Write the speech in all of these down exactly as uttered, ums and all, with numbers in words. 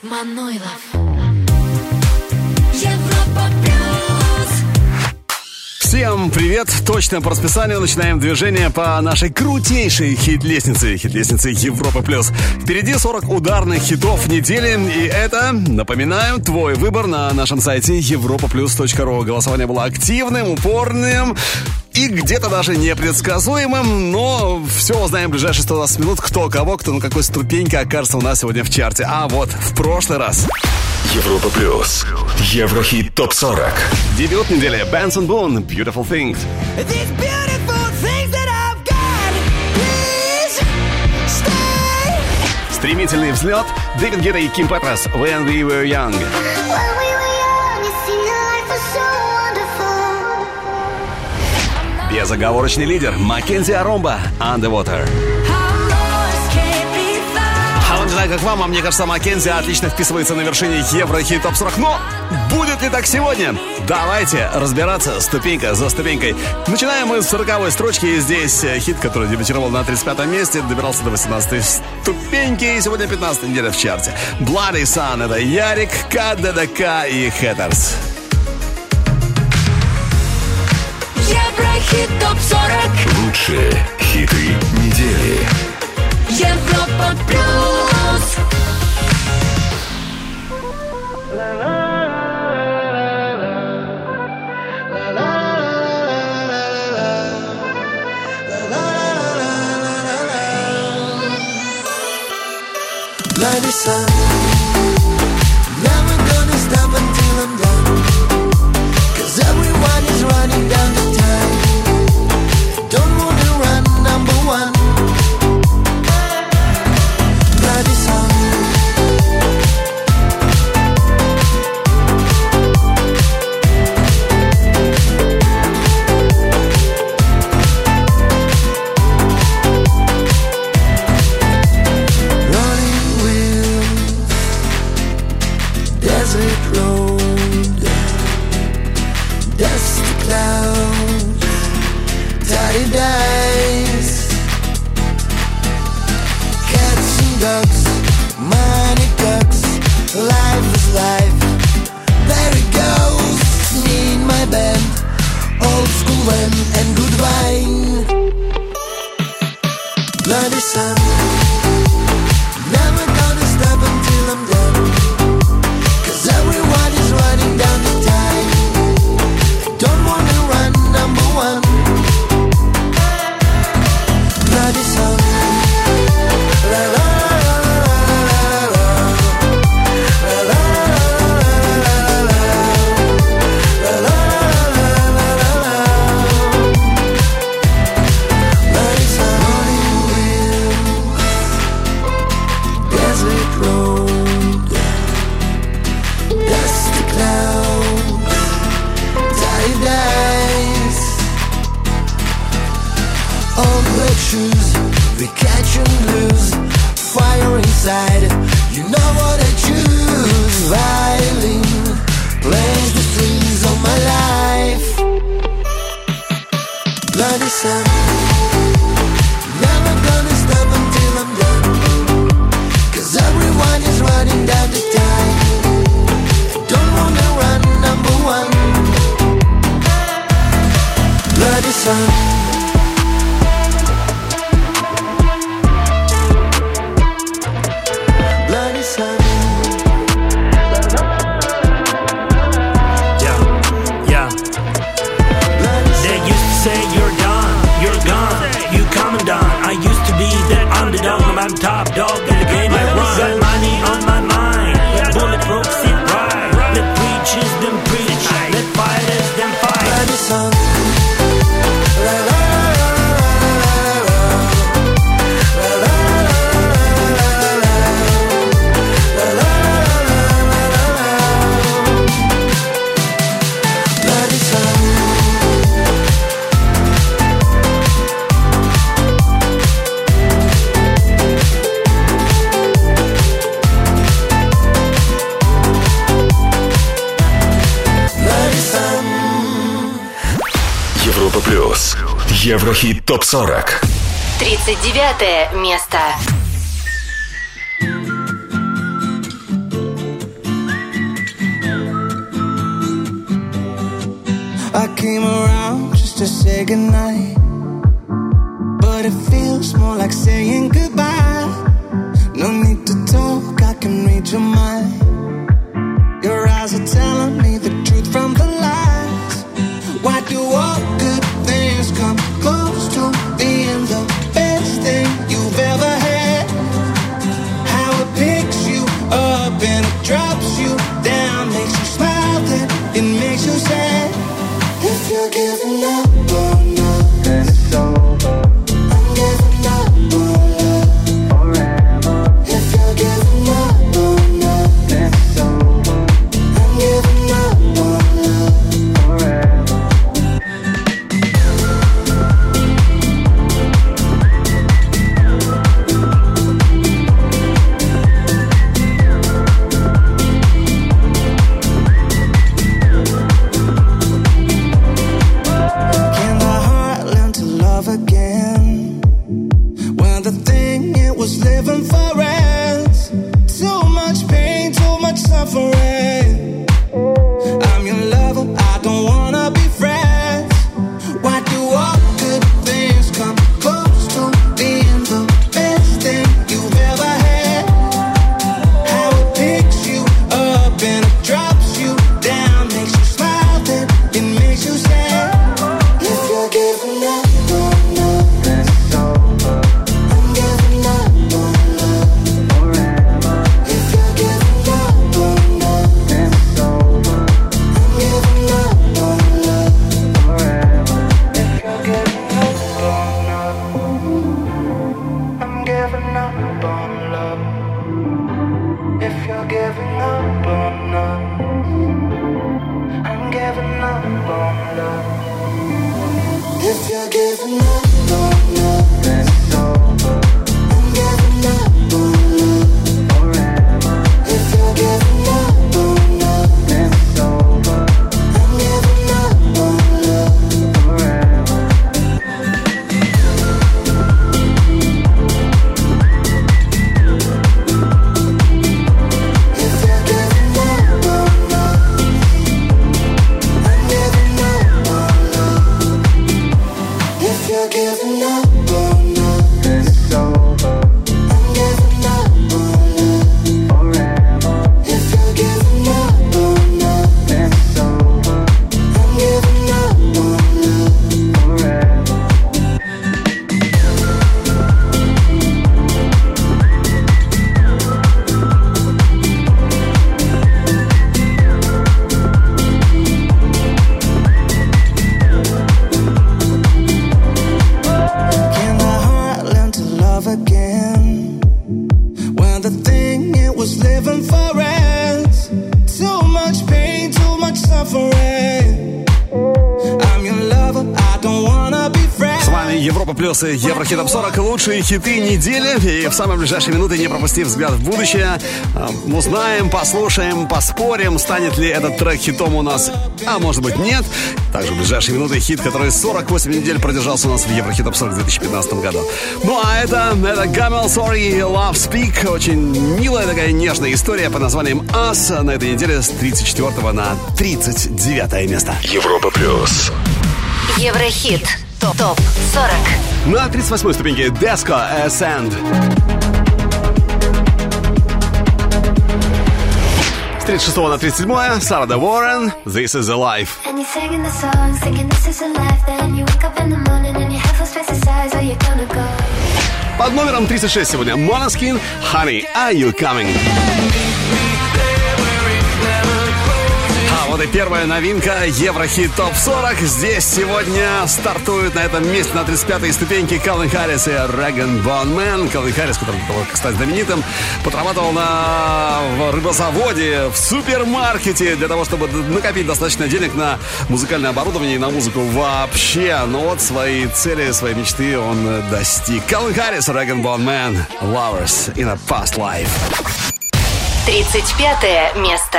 Мануйлов. Европа плюс. Всем привет! Точно по расписанию начинаем движение по нашей крутейшей хит-лестнице, хит-лестнице Европа плюс. Впереди сорок ударных хитов недели, и это, напоминаю, твой выбор на нашем сайте европа плюс точка ру. Голосование было активным, упорным и где-то даже непредсказуемым, но все узнаем в ближайшие сто двадцать минут, кто кого, кто на какой ступеньке окажется у нас сегодня в чарте. А вот в прошлый раз. Европа плюс. Еврохит топ сорок. Дебют недели. Benson Boone. Beautiful Things. Стремительный взлет. Дэвид Гетта и Ким Петрос. When We Were Young. Безоговорочный лидер. Маккензи Аромба. Underwater. Не знаю, как вам, а мне кажется, Маккензи отлично вписывается на вершине Еврохит топ сорок. Но будет ли так сегодня? Давайте разбираться ступенька за ступенькой. Начинаем мы с сороковой строчки. И здесь хит, который дебютировал на тридцать пятом месте, добирался до восемнадцатой ступеньки. И сегодня пятнадцатая неделя в чарте. Bloody Sun — это Ярик, КДДК и Хэттерс. Еврохит топ сорок. Лучшие хиты недели. Европа плюс. Bloody sun, never gonna stop until I'm done. Cause everyone is running down the time. Don't wanna run, number one. Bloody sun. And good wine. Bloody sun, never gonna stop until I'm done. Cause everyone is running down the time. Don't wanna run, number one. Bloody sun. La la la la la la la la la la la. Shoes, we catch and lose. Fire inside, you know what I choose. Violin plays the strings of my life. Bloody sun, never gonna stop until I'm done. Cause everyone is running down the time. Don't wanna run, number one. Bloody sun. I'm top dog in the game I run. Got money on my mind. Bulletproof sit right. Let preachers them preach. Let fighters them fight. Bloody sun. La la la la la la la. Bloody sun. Европа плюс. Еврохит топ сорок. тридцать девятое место. I came around just to say goodnight, but it feels more like saying goodbye. No need to talk, I can read your mind. Your eyes are telling me the truth from the lies. Why do all good things come close to being the best thing you've ever had? How it picks you up and it drops you down, makes you smile, then it makes you sad. If you're giving up on love, then it's over. I'm giving up on love forever. If you're giving up on love, then it's over. I'm giving up on love forever. Can the heart learn to love again when the thing it was living for ends? Too much pain, too much suffering. I'm your lover, I don't wanna be friends. Why do all good things come close to being the best thing you've ever had? How it picks you up and it drops you down, makes you smile, then it makes you sad. If you're giving up on love, then it's over. I'm giving up on love forever. If you're giving up on love, then it's over. I'm giving up on love forever. If you're giving up on love, I'm giving up on love. If you're giving up on love, I'm giving up on love. If you're giving up on love, then it's over. I'm giving up on love forever. If you're giving up on love, then it's over. I'm giving up on love forever. If you're giving up on love, I'm giving up on love. If you're giving up on love, then it's over. I'm giving up on love forever. If you're giving up on love, then it's over. I'm giving up on love forever. Can the heart learn to love again when the thing it was living for ends? Too much pain, too much suffering. I'm your lover, I don't wanna be friends. С вами Европа Плюс и Еврохит Топ сорок. Лучшие хиты недели. И в самые ближайшие минуты, не пропустив взгляд в будущее, узнаем, послушаем, поспорим, станет ли этот трек хитом у нас, а может быть нет. Также в ближайшие минуты хит, который сорок восемь недель продержался у нас в Еврохит Топ сорок в две тысячи пятнадцатом году. Ну а это, это Гамел Sorry Love Speak. Очень милая такая нежная история под названием Us. На этой неделе с тридцать четвёртого на тридцать девятое место. Европа Плюс. Еврохит топ сорок. На тридцать восьмой ступеньке Desco Ascend. С тридцать шестого на тридцать седьмое Сара Де Уоррен This is a Life. And you're singing the song, thinking this is a life. Then you wake up in the morning and you have no space inside, so you're gonna go. Под номером тридцать шесть сегодня Måneskin Honey, Are You Coming? А вот и первая новинка Еврохит Топ сорок. Здесь сегодня стартуют на этом месте на тридцать пятой ступеньке Калвин Харрис и Rag and Bone Man. Калвин Харрис, который был, кстати, знаменитым, подрабатывал на в рыбозаводе, в супермаркете для того, чтобы накопить достаточно денег на музыкальное оборудование и на музыку вообще. Но вот свои цели, свои мечты он достиг. Калвин Харрис, Rag and Bone Man, Lovers in a Past Life. тридцать пятое место.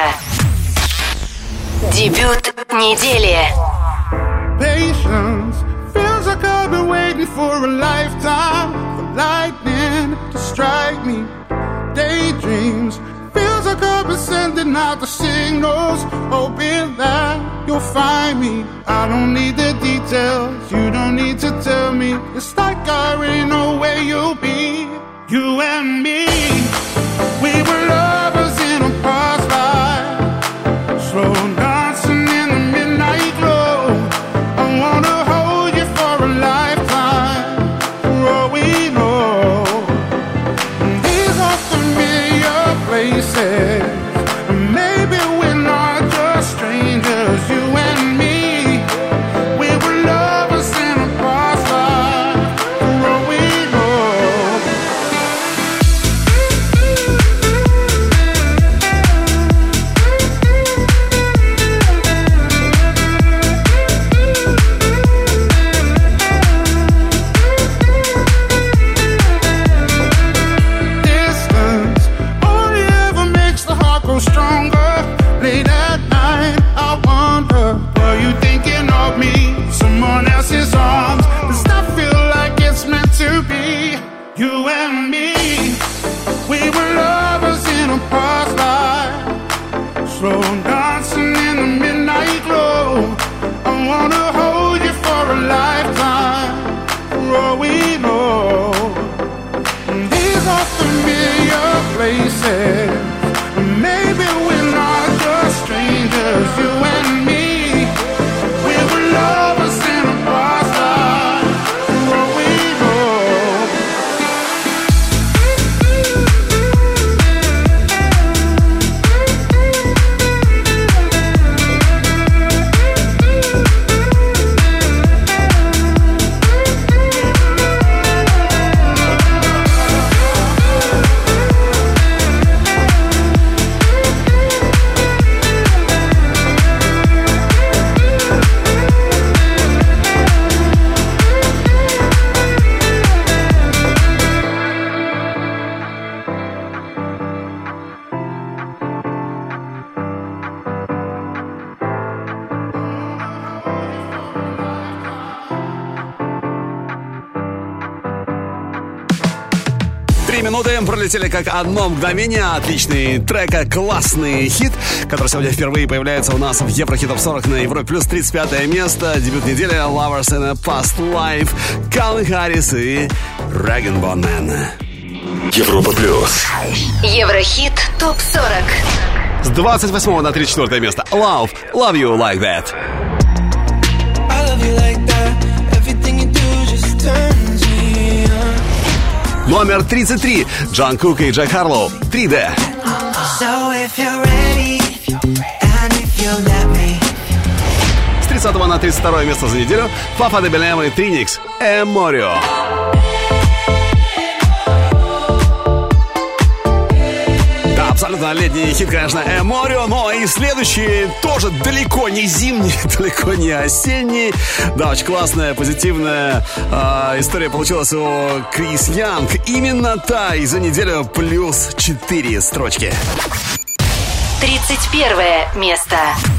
Дебют недели. Patience feels like I've been waiting for a lifetime for lightning to strike me. Daydreams feels like I've been sending sending out the signals, hoping that you'll find me. I don't need the details, you don't need to tell me. It's like I already know where you'll be. You and me, we were lovers in a past life, slow dancing in the midnight glow. I wanna hold you for a lifetime, for all we know. These are familiar places, maybe we're not just strangers. You and me, we were lovers in a past life, for all we know. Distance only ever makes the heart grow stronger. Late at night, I wonder, were you thinking of me? Someone else's arms. Does that feel like it's meant to be? You and me, we were lovers in a past life, slow dancing in the midnight glow. I wanna hold you for a lifetime, for all we know. These are familiar places, maybe we're not just strangers. You and me, we were lovers in a past life, for all we know. Три минуты пролетели как одно мгновение. Отличный трек, классный хит, который сегодня впервые появляется у нас в Еврохит Топ сорок на Европе Плюс. тридцать пятое место. Дебют недели Lovers in a Past Life. Калвин Харрис и Rag and Bone Man. Европа Плюс. Еврохит Топ сорок. С двадцать восьмого на тридцать четвёртое место. Love, Love You Like That. I love you like that. Everything you do just turns me on. Номер тридцать три. Джон Кук и Джек Харлоу. три дэ. So if you're ready, and if you let me. С тридцатого на тридцать второе место за неделю. Фафа де Белем и Триникс. Эморио. Да, абсолютно летний хит, конечно, Эморио. Но и следующий тоже далеко не зимний, далеко не осенний. Да, очень классная, позитивная э, история получилась у Крис Янг. Именно та, и за неделю плюс четыре строчки. тридцать первое место.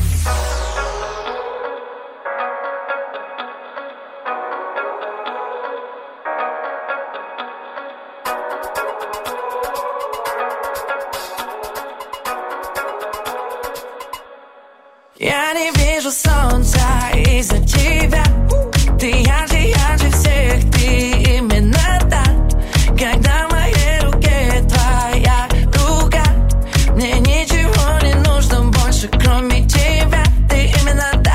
Я не вижу солнца из-за тебя. Ты ярче, ярче всех, ты именно та. Когда в моей руке твоя рука, мне ничего не нужно больше, кроме тебя. Ты именно та.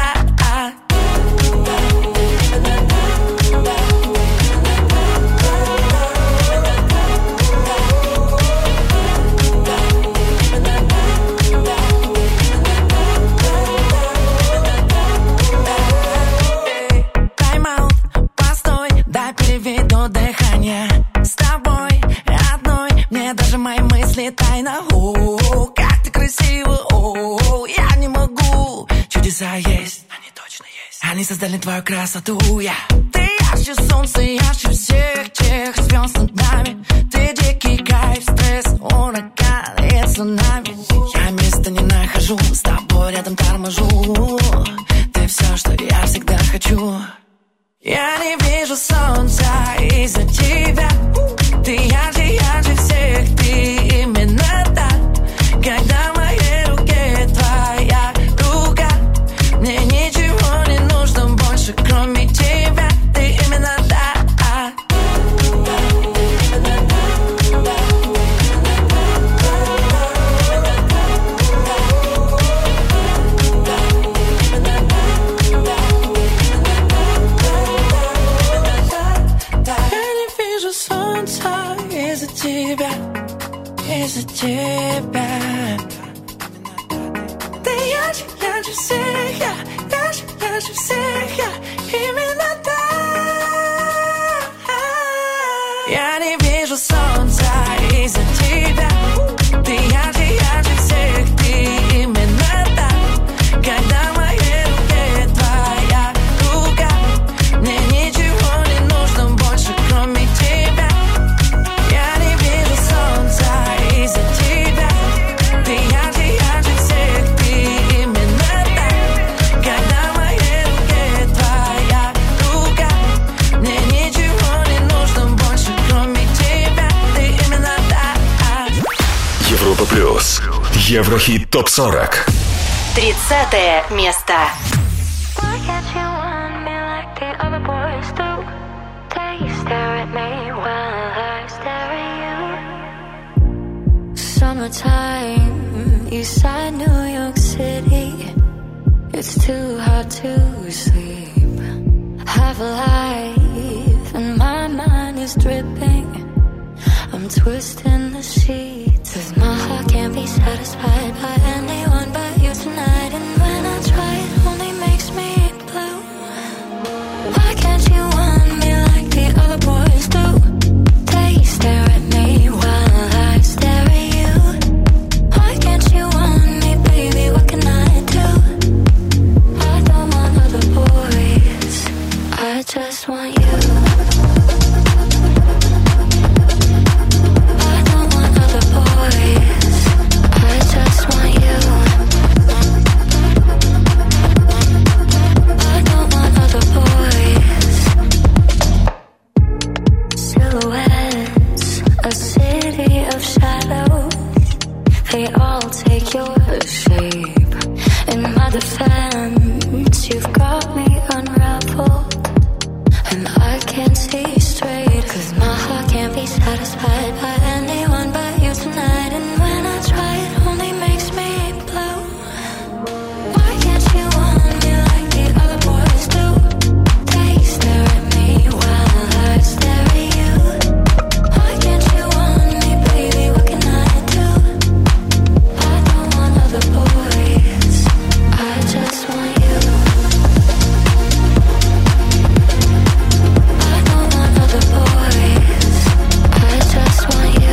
Переведу дыхание с тобой одной. Мне даже мои мысли тайна. О, как ты красива, о, я не могу. Чудеса есть, они точно есть. Они создали твою красоту, я. Ты ярче солнца, ярче всех тех звезд над нами. Ты дикий кайф, стресс, ураган и цунами. Я места не нахожу, с тобой рядом торможу. Ты все, что я всегда хочу. Я не вижу солнца из-за тебя. Ты ярче, ярче всех, ты именно та. Когда в моей руке из-за тебя, из-за тебя. Ты ярче, ярче всех, я ярче, ярче всех, я именно так. Я не вижу солнца из-за тебя. Ты ярче, ярче всех, ты именно так. Когда в моей руке твоя рука, мне ничего не нужно больше, кроме тебя. Я не вижу солнца из-за тебя. Ты ярче, ярче всех, ты именно так. Когда в моей руке твоя рука, мне ничего не нужно больше, кроме тебя. Ты именно так. Европа плюс. Еврохит топ сорок. Тридцатое место. Why can't you want me like the other boys do? They stare at me while I stare at you. Summertime, Eastside New York City. It's too hard to sleep. Have a life and my mind is dripping. I'm twisting the sheets, 'cause my heart can't be satisfied by anyone but you tonight. And when I try, it only makes me blue. Why can't you want me like the other boys do? They stare at me while I stare at you. Why can't you want me, baby? What can I do? I don't want other boys, I just want you. They all take your shape. In my defense, you've got me unraveled, and I can't see straight, 'cause my heart can't be satisfied by anyone but you tonight. And when I try, it only makes me blue. Why can't you want me like the other boys do? They stare at me while I stare at you. Why can't you want me, baby? What can I do? I don't want other boys, I just want you. I don't want other boys, I just want you.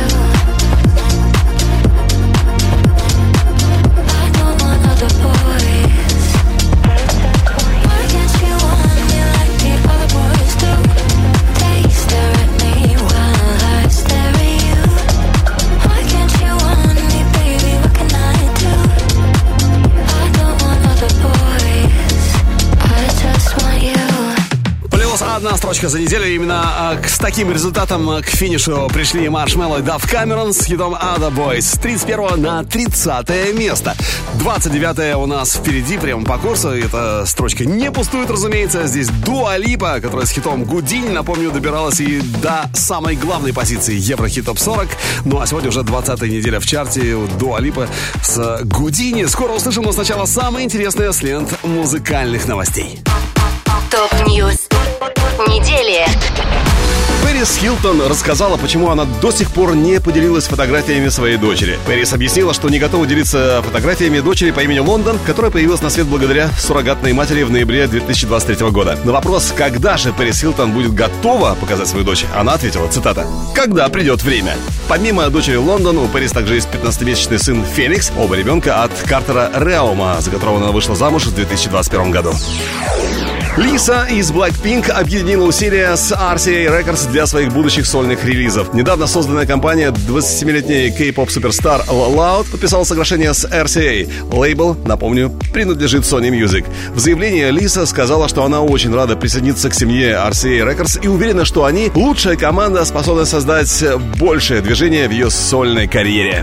I don't want other boys, I just want you. Why can't you want me like the other boys do? They stare at me while I stare at you. Why can't you want me, baby? What can I do? I don't want other boys, I just want you. Плюс одна строчка за неделю. Именно а, к, с таким результатом а, к финишу пришли Маршмелло и Дав Камерон с хитом Other Boys. С тридцать первого на тридцатое место. двадцать девятое у нас впереди, прямо по курсу. Эта строчка не пустует, разумеется. Здесь Дуа Липа, которая с хитом Гудини, напомню, добиралась и до самой главной позиции Еврохит топ сорок. Ну а сегодня уже двадцатая неделя в чарте у Дуа Липа с Гудини. Скоро услышим, но сначала самое интересное с лент музыкальных новостей. Топ-ньюс недели. Пэрис Хилтон рассказала, почему она до сих пор не поделилась фотографиями своей дочери. Пэрис объяснила, что не готова делиться фотографиями дочери по имени Лондон, которая появилась на свет благодаря суррогатной матери в ноябре две тысячи двадцать третьего года. На вопрос, когда же Пэрис Хилтон будет готова показать свою дочь, она ответила, цитата, «Когда придет время». Помимо дочери Лондон, у Пэрис также есть пятнадцатимесячный сын Феликс, оба ребенка от Картера Реума, за которого она вышла замуж в две тысячи двадцать первом году. Лиса из Blackpink объединила усилия с ар си эй Records для своих будущих сольных релизов. Недавно созданная компания двадцатисемилетний кей-поп суперстар Loud подписала соглашение с ар си эй. Лейбл, напомню, принадлежит Sony Music. В заявлении Лиса сказала, что она очень рада присоединиться к семье ар си эй Records и уверена, что они лучшая команда, способная создать большее движение в ее сольной карьере.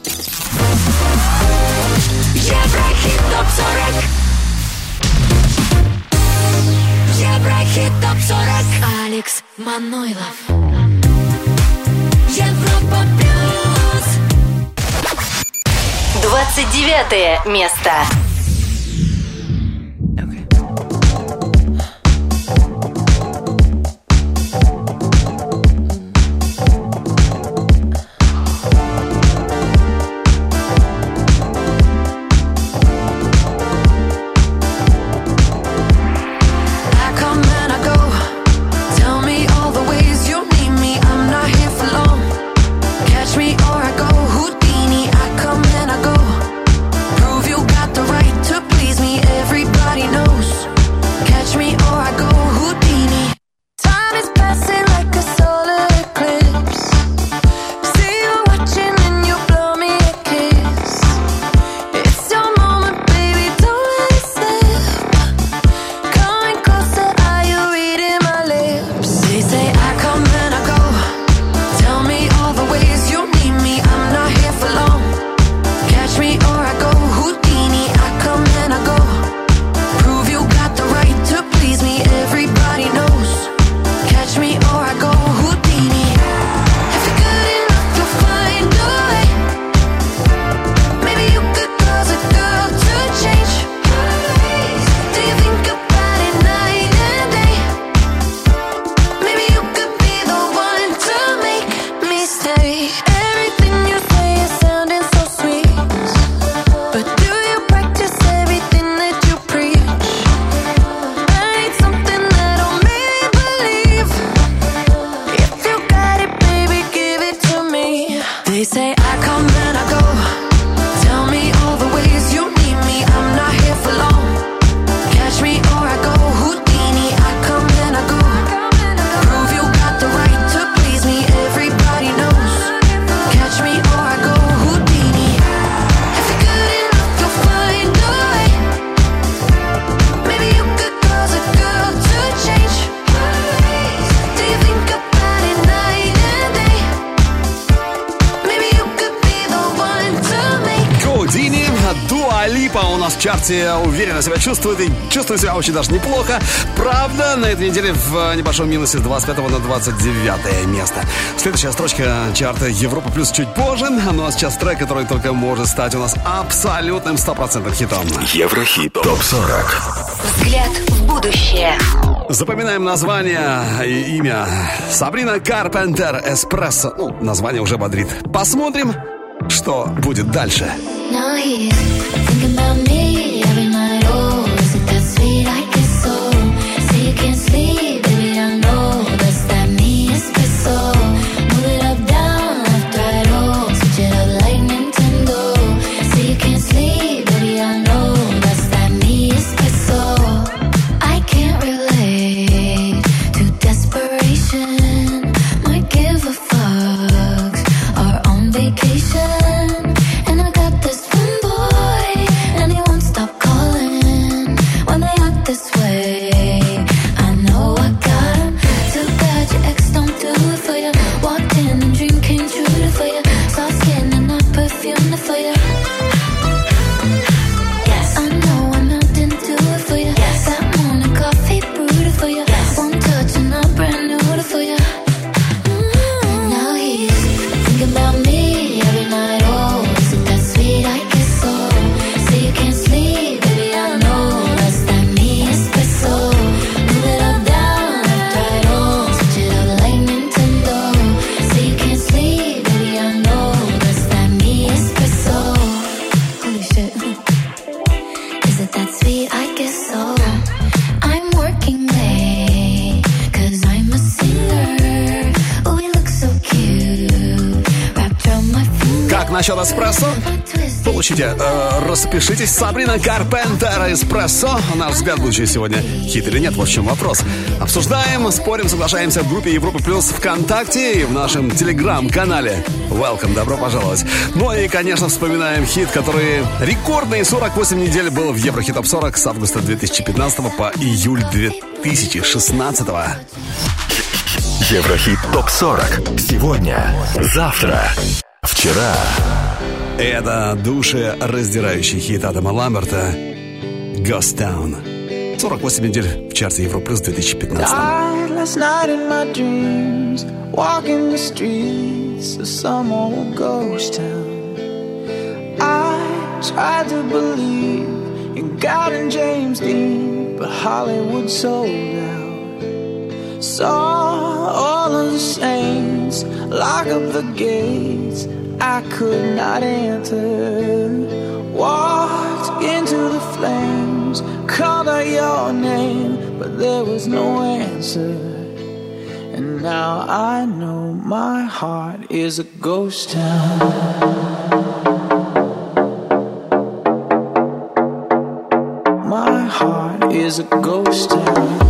Еврохит топ сорок. Еврохит топ сорок. Алекс Манойлов. Европа плюс. Двадцать девятое место. Липа у нас в чарте уверенно себя чувствует и чувствует себя очень даже неплохо. Правда, на этой неделе в небольшом минусе с двадцать пятого на двадцать девятое место. Следующая строчка чарта Европа плюс чуть позже. Ну а сейчас трек, который только может стать у нас абсолютным стопроцентным хитом. Еврохит топ сорок. Взгляд в будущее. Запоминаем название и имя. Сабрина Карпентер, «Эспрессо». Ну, название уже бодрит. Посмотрим, что будет дальше. Насчет эспрессо? Получите, э, распишитесь. Сабрина Карпентер, «Эспрессо». Наш взгляд в будущее сегодня. Хит или нет? Вот в чем вопрос. Обсуждаем, спорим, соглашаемся в группе Европа Плюс ВКонтакте и в нашем телеграм-канале. Welcome, добро пожаловать. Ну и, конечно, вспоминаем хит, который рекордные сорок восемь недель был в Еврохит топ сорок с августа две тысячи пятнадцатого по июль две тысячи шестнадцатого. Еврохит топ сорок. Сегодня, завтра, вчера. Это душераздирающий хит Адама Ламберта «Ghost Town». сорок восемь недель в чарте Европа Плюс две тысячи пятнадцатом. Last night in my dreams, walking the streets of some old ghost town. I tried to believe in God and James Dean, but Hollywood sold out. Saw all of the saints lock up the gates I could not enter. Walked into the flames, called out your name, but there was no answer. And now I know my heart is a ghost town. My heart is a ghost town.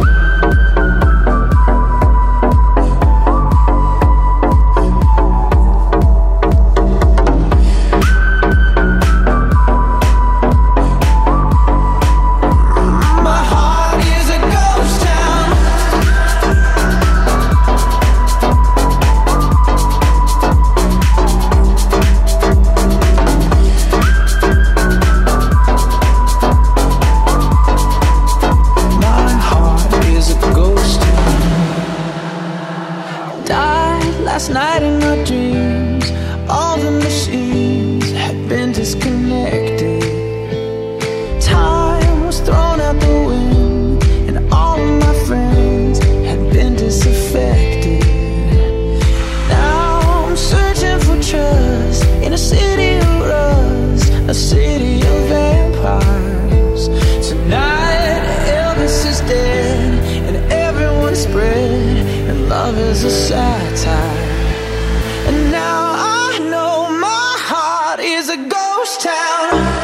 Last night in my dreams, all the machines had been disconnected. Time was thrown out the wind, and all of my friends had been disaffected. Now I'm searching for trust in a city of rust, a city of vampires. Tonight Elvis is dead, and everyone's spread, and love is a satire. And now I know my heart is a ghost town.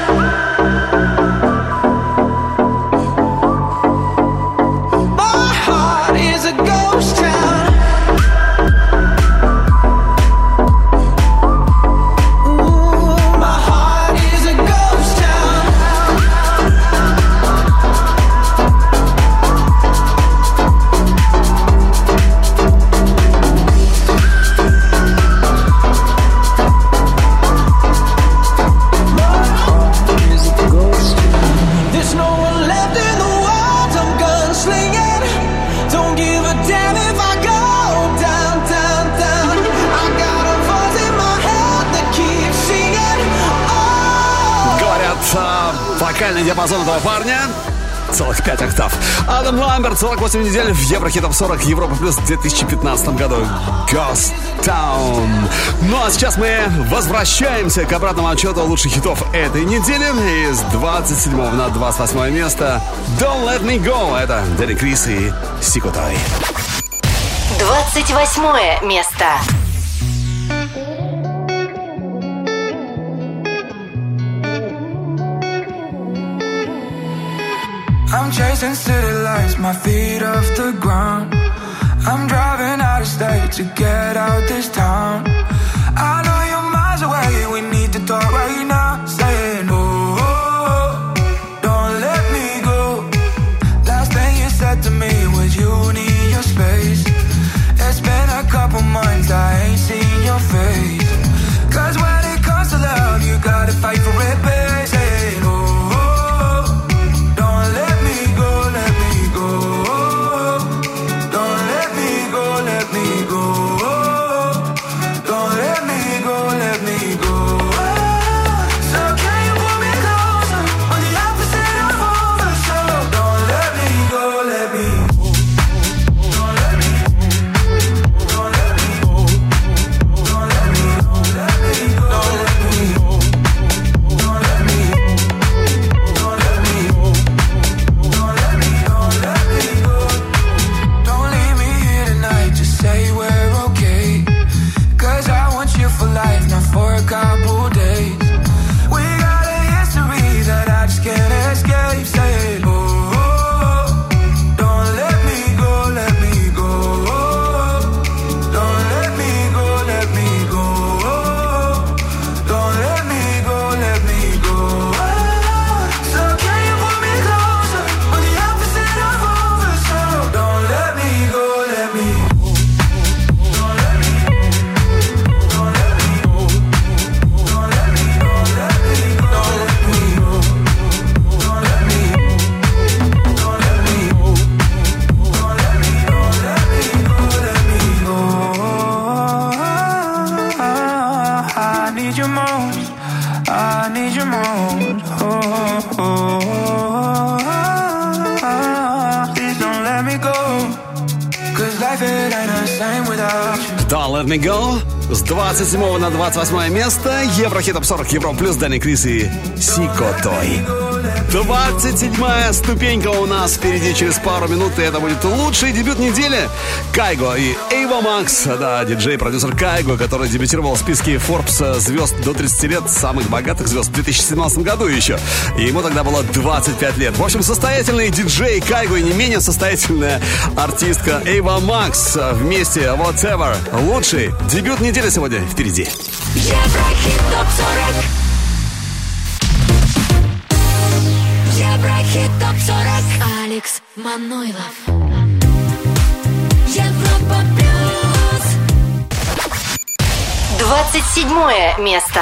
Вокальный диапазон этого парня целых пять октав. Адам Ламберт, сорок восемь недель в Еврохит Топ сорок Европа Плюс в две тысячи пятнадцатом году. Ghost Town. Ну а сейчас мы возвращаемся к обратному отчету лучших хитов этой недели. Из двадцать седьмого на двадцать восьмое место Don't Let Me Go. Это Дэри Крис и Сико Той. двадцать восьмое место. I'm chasing city lights, my feet off the ground. I'm driving out of state to get out this town. I know you're miles away, we need to talk right now. Saying, oh, oh, oh, don't let me go. Last thing you said to me was you need your space. It's been a couple months, I ain't seen your face. Cause when it comes to love, you gotta fight for it, babe. Saying, oh, Let Me Go. С двадцать седьмого на двадцать восьмое место Еврохит Топ сорок Европа Плюс, Дэни Крис и Сико Той. двадцать седьмая ступенька у нас впереди через пару минут, и это будет лучший дебют недели. Кайго и Эйва Макс, да, диджей-продюсер Кайго, который дебютировал в списке Forbes звезд до тридцати лет, самых богатых звезд в две тысячи семнадцатом году еще. И ему тогда было двадцать пять лет. В общем, состоятельный диджей Кайго и не менее состоятельная артистка Эйва Макс вместе Whatever. Лучший дебют недели сегодня впереди. Еврохит Топ сорок. Еврохит Топ сорок. Алекс Манойлов. Европа Плюс. двадцать седьмое место.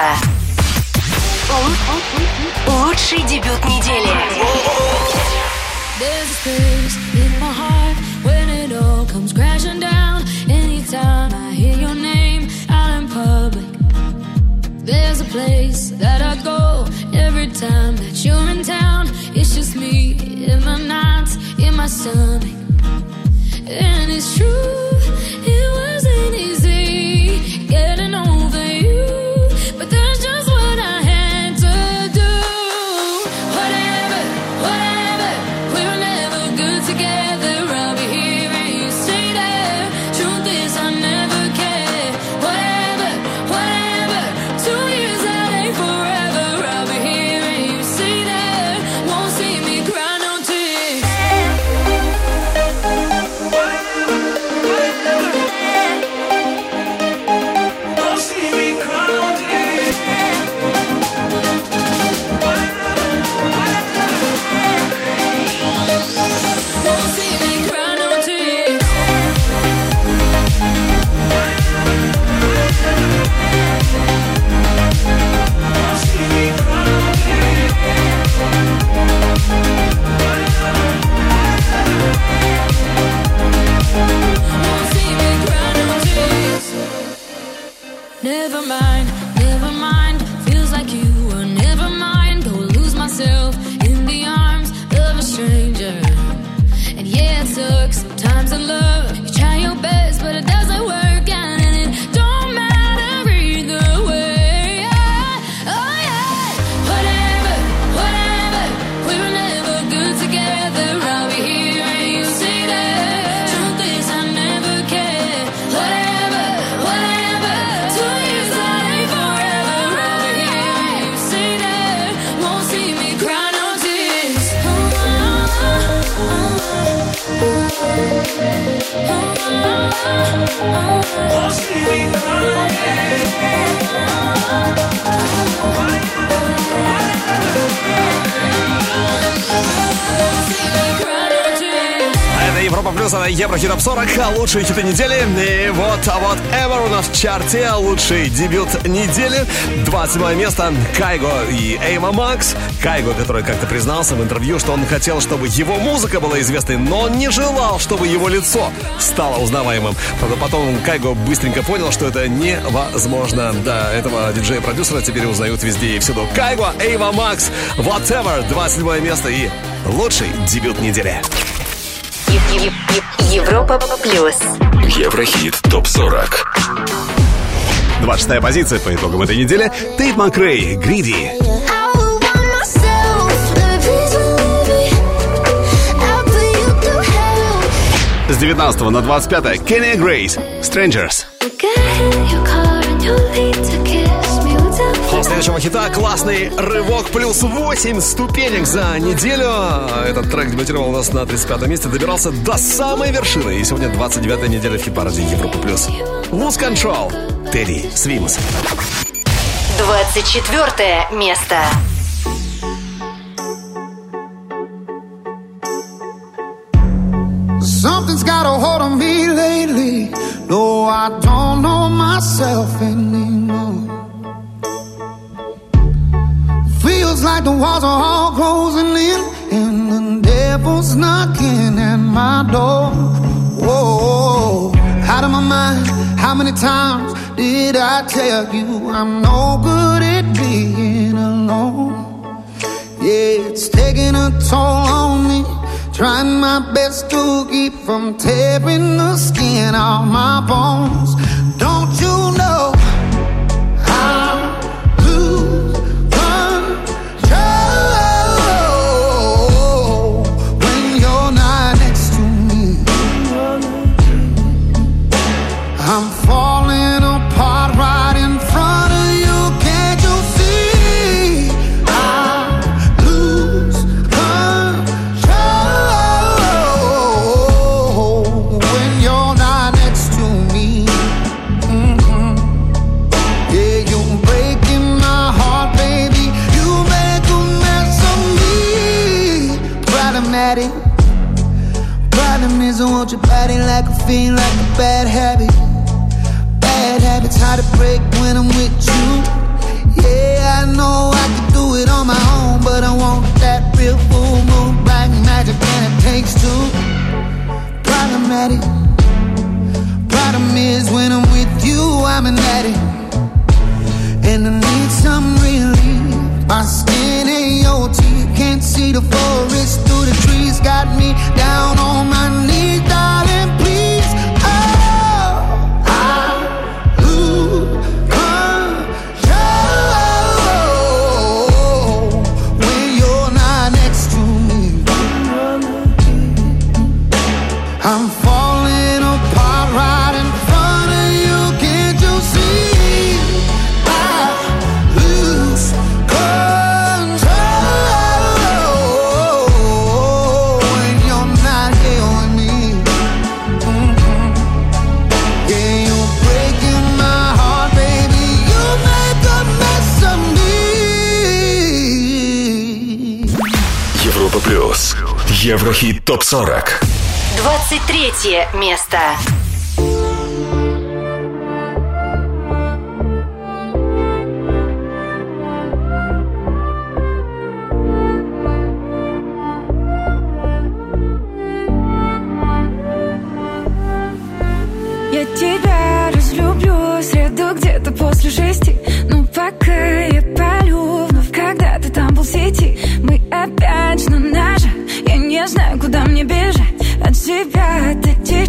Лучший дебют недели. There's a space in my heart when it all comes crashing down. Anytime I hear your name out in public, there's a place that I go every time that you're in town. It's just me in my nights, in my stomach. And it's true, it wasn't easy getting over you, but that's just what I had to do. Whatever, whatever, we were never good together. I'll be here and you stay there. Truth is I never cared. Whatever, whatever, two years that ain't forever. I'll be here and you stay there. Won't see me cry no tears. Never mind, never mind. Feels like you were never mind. Go lose myself in times of love. You try your best, but it doesn't work out, and it don't matter either way. Yeah. Oh yeah, whatever, whatever. We were never good together. I'll be here and you say that. Truth is, I never cared. Whatever, whatever. Two years that ain't forever. I'll be here and you say that. Won't see me cry no tears. Oh, oh, oh, oh. Won't see me cry. Это Европа Плюс, это Еврохит Топ сорок, лучшие хиты недели. И вот, а вот Ever у нас в чарте, лучший дебют недели. двадцать седьмое место, Кайго и Эйва Макс. Кайго, который как-то признался в интервью, что он хотел, чтобы его музыка была известной, но он не желал, чтобы его лицо стало узнаваемым. Правда, потом Кайго быстренько понял, что это невозможно. Да, этого диджея-продюсера теперь узнают везде и всюду. Кайго, Эйва Макс, Whatever, двадцать седьмое место и лучший дебют недели. Европа Плюс. Еврохит Топ сорок. двадцать шестая позиция по итогам этой недели. Тейт Макрей, Greedy. С девятнадцатого на двадцать пятое Кенни Грейс, Strangers. После следующего хита классный рывок, плюс восемь ступенек за неделю. Этот трек дебютировал у нас на тридцать пятом месте, добирался до самой вершины. И сегодня двадцать девятая неделя в хит-параде Европа Плюс. Lose Control, Teddy Swims. двадцать четвертое место. Something's got a hold on me lately. No, I don't know myself anymore. Feels like the walls are all closing in, and the devil's knocking at my door. Whoa, out of my mind. How many times did I tell you I'm no good at being alone? Yeah, it's taking a toll on me. Trying my best to keep from tearing the skin off my bones. Don't you know I lose control when you're not next to me? I'm falling apart right in front of you. Can't you see? I lose control when you're not next to me. Mm-hmm. Yeah, you're breaking my heart, baby. You make a mess of me. Problematic. Problem is I want your body like a fiend, like a bad habit. Bad habits hard to break when I'm with you. Yeah, I know I can do it on my own, but I want that real full moon black magic, and it takes two. Problematic. Problem is when I'm with you, I'm an addict, and I need some relief. My skin ain't your teeth, can't see the forest through the trees. Got me down on my knees, darling, please. Oh, I lose control when you're not next to me. I'm falling apart right in front of you. Can't you see? I lose control when you're not here with me. Mm-hmm. Yeah, you're breaking my heart, baby. You make a mess of me. Европа Плюс. Еврохит Топ сорок. двадцать третье место. Я тебя разлюблю в среду где-то после шести. Но пока я палю вновь, когда ты там был в сети. Мы опять на ножах, я не знаю, куда мне бежать от тебя, от этих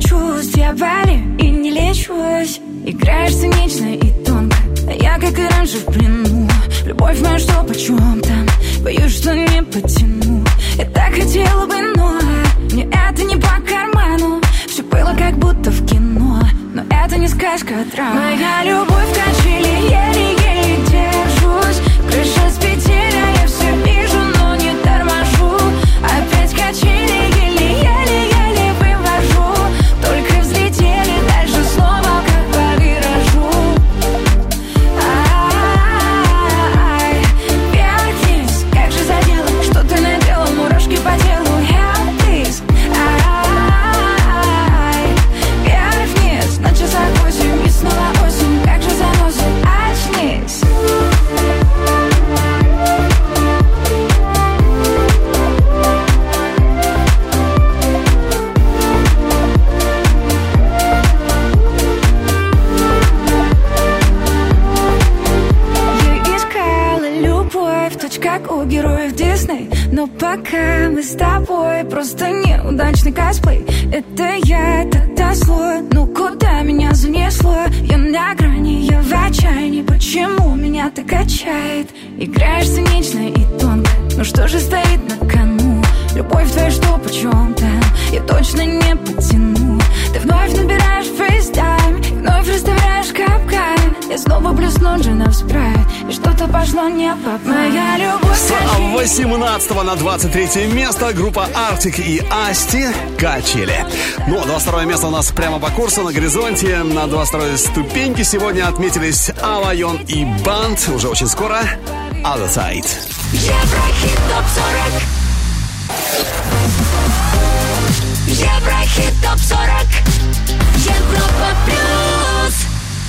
я болею и не лечусь. Играешь цинично и тонко, а я, как и раньше, в плену. Любовь моя, что почем там, боюсь, что не потяну. Я так хотела бы, но мне это не по карману. Все было как будто в кино, но это не сказка, а драма. Моя любовь в качели, еле-еле держусь. Крыша с петель, я все вижу, но не торможу. Опять качели, еле-еле-еле вывожу. Только взлетели, дальше снова как по виражу. Ай, вверх-вниз, как же задела, что ты наделал, мурашки по телу. Help this. Ай, вверх-вниз, на часах восемь и снова осень, как же заносит, очнись. Как у героев Дисней. Но пока мы с тобой просто неудачный косплей. Это я, это досло. Ну куда меня занесло? Я на грани, я в отчаянии. Почему меня так качает? Играешь цинично и тонко. Ну что же стоит на кону? Любовь твоя, что почем-то я точно не потяну. Ты вновь набираешь фейстайм, вновь расставляешь капкан. Я снова блесну джина в спрайт, и что-то пошло не по плану. Моя любовь. С восемнадцатого на двадцать третье место группа Arctic и Asti «Качели». Ну, двадцать второе место у нас прямо по курсу на горизонте. На двадцать второй ступеньке сегодня отметились Алайон и Банд. Уже очень скоро Other Side. Еврохит топ сорок. Еврохит топ сорок. Европа плюс.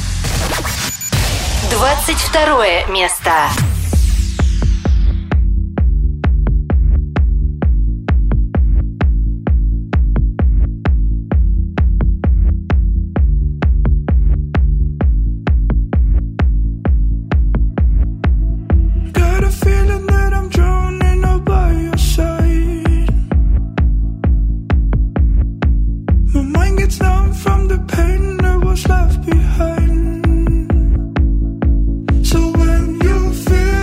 двадцать второе место. Left behind. So when you feel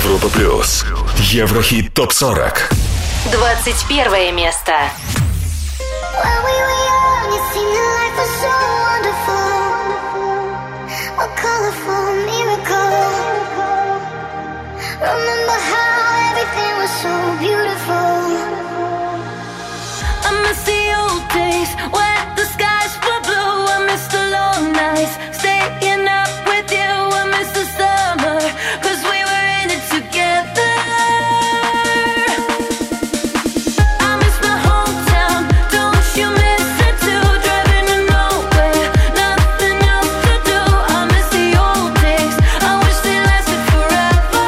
Европа плюс. Еврохит топ сорок. двадцать первое место. When we were young, it seemed that life was so wonderful. A colorful miracle. Remember how everything was so beautiful. I miss the old days when the skies were blue. I miss the long nights staying up with you. I miss the summer, 'cause we were in it together. I miss my hometown, don't you miss it too? Driving to nowhere, nothing else to do. I miss the old days, I wish they lasted forever.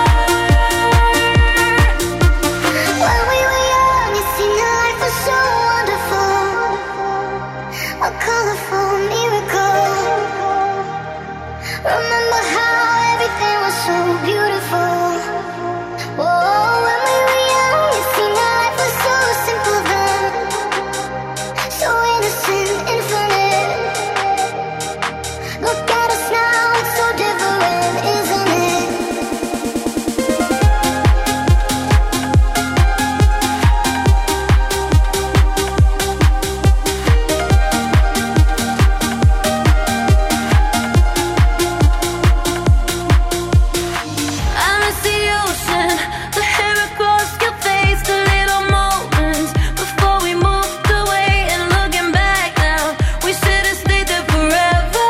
When we were young, it seemed that life was so wonderful. A colorful miracle. Remember how everything was so beautiful. Oh, when we were young, it seemed that life was so simple then. So innocent, infinite. Look at us now, it's so different, isn't it? I miss the ocean, the hair across your face, the little moments before we moved away. And looking back now, we should have stayed there forever.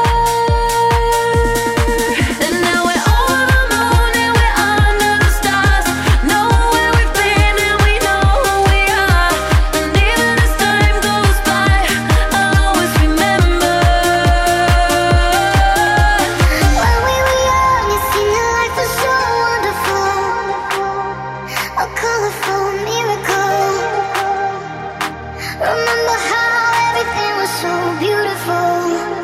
And now we're over the moon and we're under the stars. Know where we've been and we know who we are. And even as time goes by, I'll always remember. When we were young, it seemed that life was so wonderful. A colorful miracle. Remember how everything was so beautiful.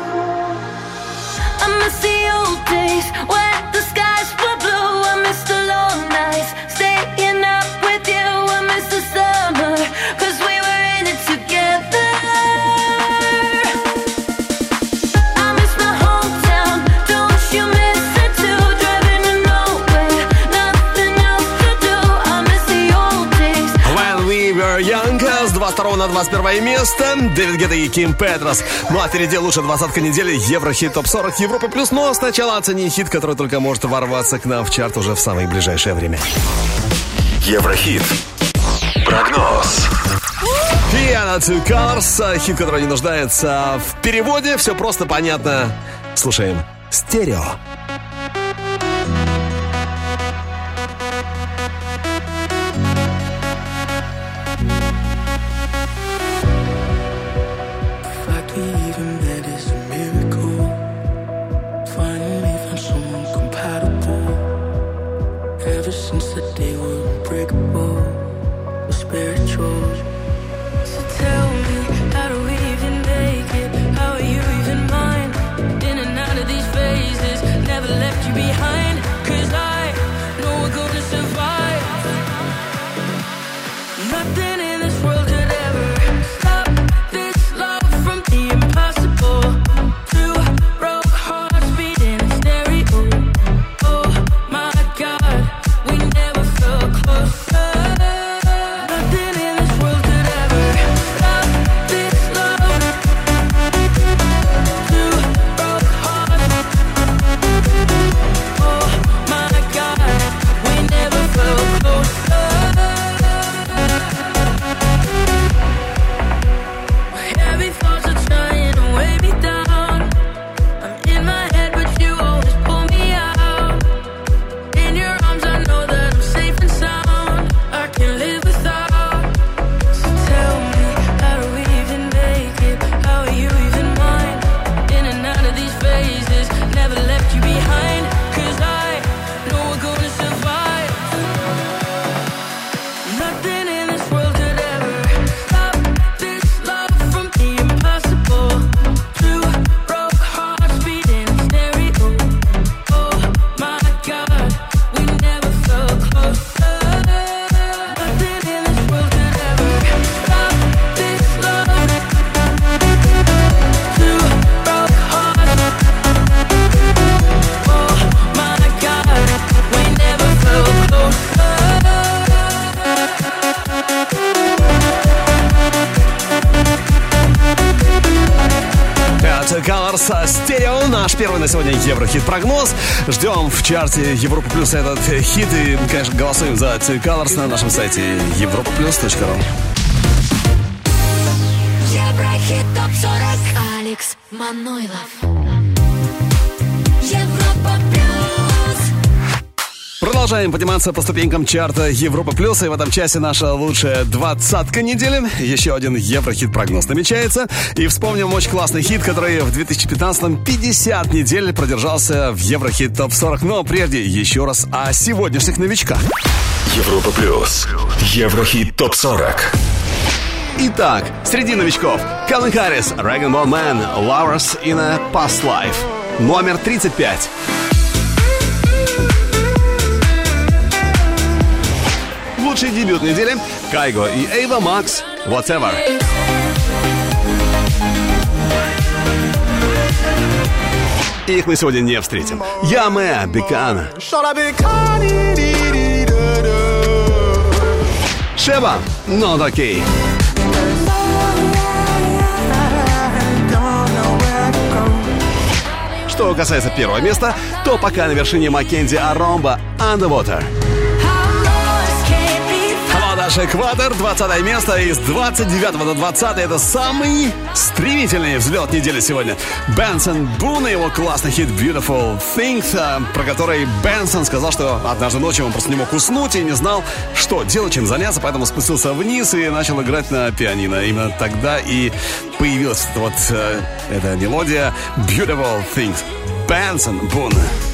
I miss the old days when the skies were blue. I miss the long nights staying up with you. I miss the summer, 'cause we were in it together. I miss my hometown, don't you miss it too? Driving to nowhere, nothing else to do. I miss the old days. When We Were Young с двадцать второго на двадцать первое место. Дэвид Гетта и Ким Петрос. Ну а впереди лучшая двадцатка недели. Еврохит топ сорок Европа плюс. Но сначала оцени хит, который только может ворваться к нам в чарт уже в самое ближайшее время. Еврохит. Прогноз. Piano Two Colors. Хит, который не нуждается в переводе. Все просто понятно. Слушаем. Стерео. The fact we even met is a miracle. Finally found someone compatible. Ever since the day we're unbreakable, we're spiritual. So tell me, how do we even make it? How are you even mine? In and out of these phases, never left you behind. 'Cause I know we're gonna survive. Nothing in this world could ever stop this love from the impossible. Two broke hearts beating in stereo. Oh my God, we never felt closer. Nothing in this world «Стерео». Наш первый на сегодня Еврохит-прогноз. Ждем в чарте Европа Плюс этот хит. И, конечно, голосуем за Two Colors на нашем сайте европа плюс точка ру. Еврохит топ сорок. Алекс Манойлов. Европа Плюс. Продолжаем подниматься по ступенькам чарта Европа Плюс. И в этом часе наша лучшая двадцатка недели. Еще один Еврохит-прогноз намечается. И вспомним очень классный хит, который в две тысячи пятнадцатом пятьдесят недель продержался в Еврохит топ сорок. Но прежде еще раз о сегодняшних новичках. Европа Плюс. Еврохит топ сорок. Итак, среди новичков Калвин Харрис, Rag and Bone Man, Lovers in a Past Life. Номер тридцать пять. Лучший дебют недели Кайго и Эйва Макс Whatever. Их мы сегодня не встретим. Яме Бекана. Шеба Not Okay. Что касается первого места, то пока на вершине Маккензи Аромба Underwater. Наш экватор, двадцатое место. Из двадцать девятого на двадцатое это самый стремительный взлет недели сегодня. Бенсон Бун и его классный хит Beautiful Things, про который Бенсон сказал, что однажды ночью он просто не мог уснуть и не знал, что делать, чем заняться, поэтому спустился вниз и начал играть на пианино. Именно тогда и появилась вот э, эта мелодия Beautiful Things. Бенсон Бун.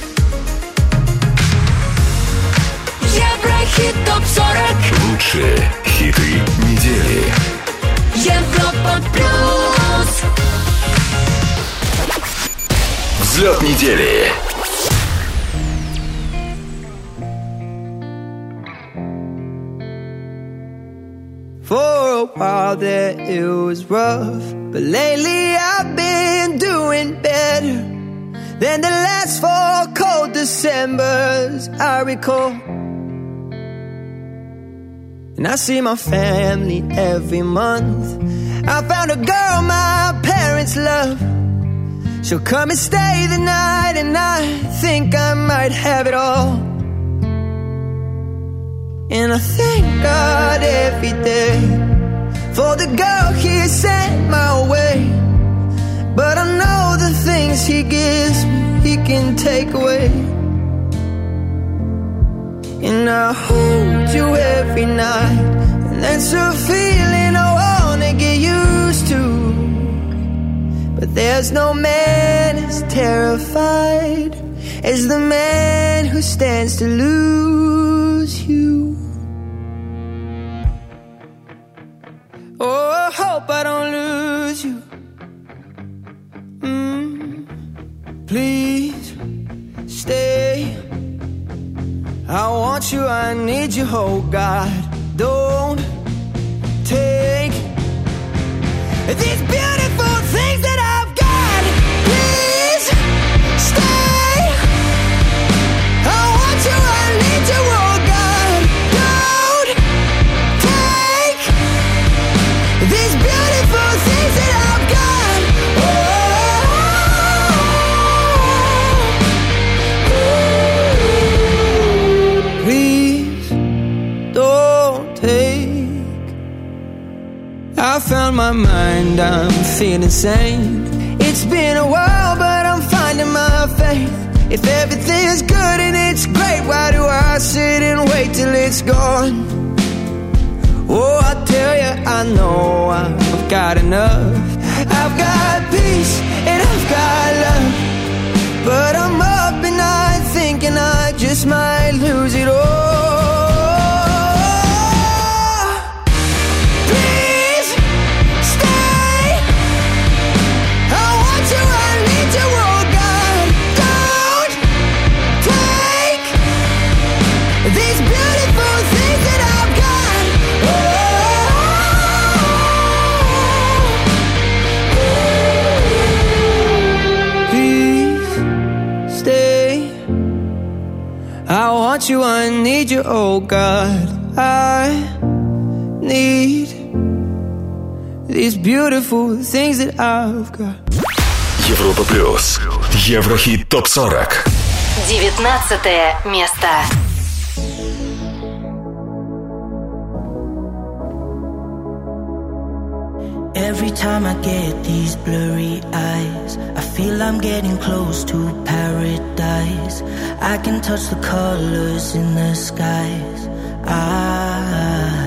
Еврохит топ сорок. Лучшие хиты недели. Европа Плюс. Взлет недели. For a while there it was rough, but lately I've been doing better than the last four cold Decembers I recall. And I see my family every month. I found a girl my parents love. She'll come and stay the night, and I think I might have it all. And I thank God every day for the girl He sent my way. But I know the things He gives me, He can take away. And I hold you every night, and that's a feeling I wanna get used to. But there's no man as terrified as the man who stands to lose you. Oh, I hope I don't lose you. Mm, please stay. I want you, I need you, oh God. Don't take these beautiful things that I've got. Please stay. I want you, I need you, oh God. Don't take these beautiful things that I've got. Oh, please don't take. I found my mind, I'm feeling sane. It's been a while, but I'm finding my faith. If everything's good and it's great, why do I sit and wait till it's gone? Oh, I tell you, I know I've got enough. I've got peace and I've got love, but I'm up at night thinking I just might lose it all. I want you, I need you, oh God. I need these beautiful things that I've got. Европа плюс. Еврохит топ сорок. девятнадцатое место. Every time I get these blurry eyes, I feel I'm getting close to paradise. I can touch the colors in the skies. I,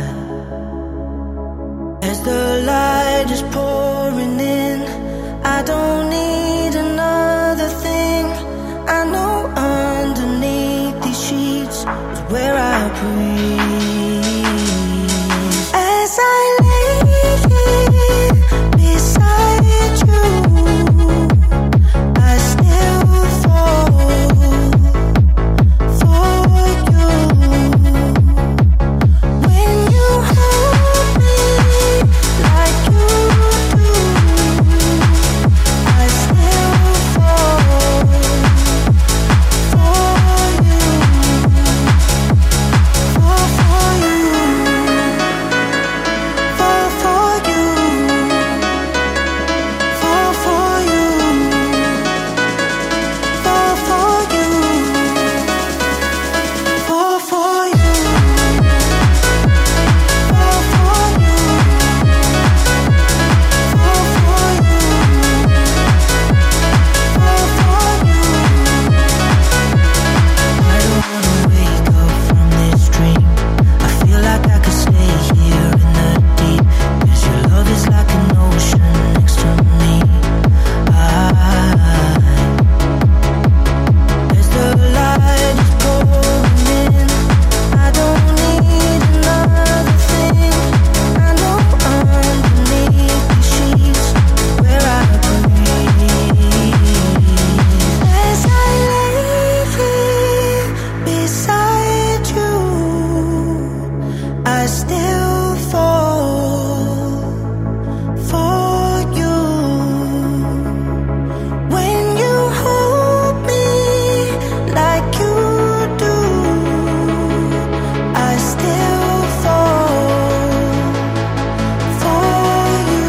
as the light is pouring in, I don't need another thing. I know underneath these sheets is where I breathe. As I lay here beside you, I still fall for you. When you hold me like you do, I still fall for you, fall for you, fall for you, fall for you, fall for you, fall for you, fall for you, fall for you, fall for you. I don't wanna wake up from this dream. I feel like I could stay here in the deep, 'cause your love is like an ocean next to me. I, as the light is pouring in, I don't need another thing. I know underneath these sheets where I breathe. As I lay here beside you, I still fall for you. When you hold me like you do, I still fall for you.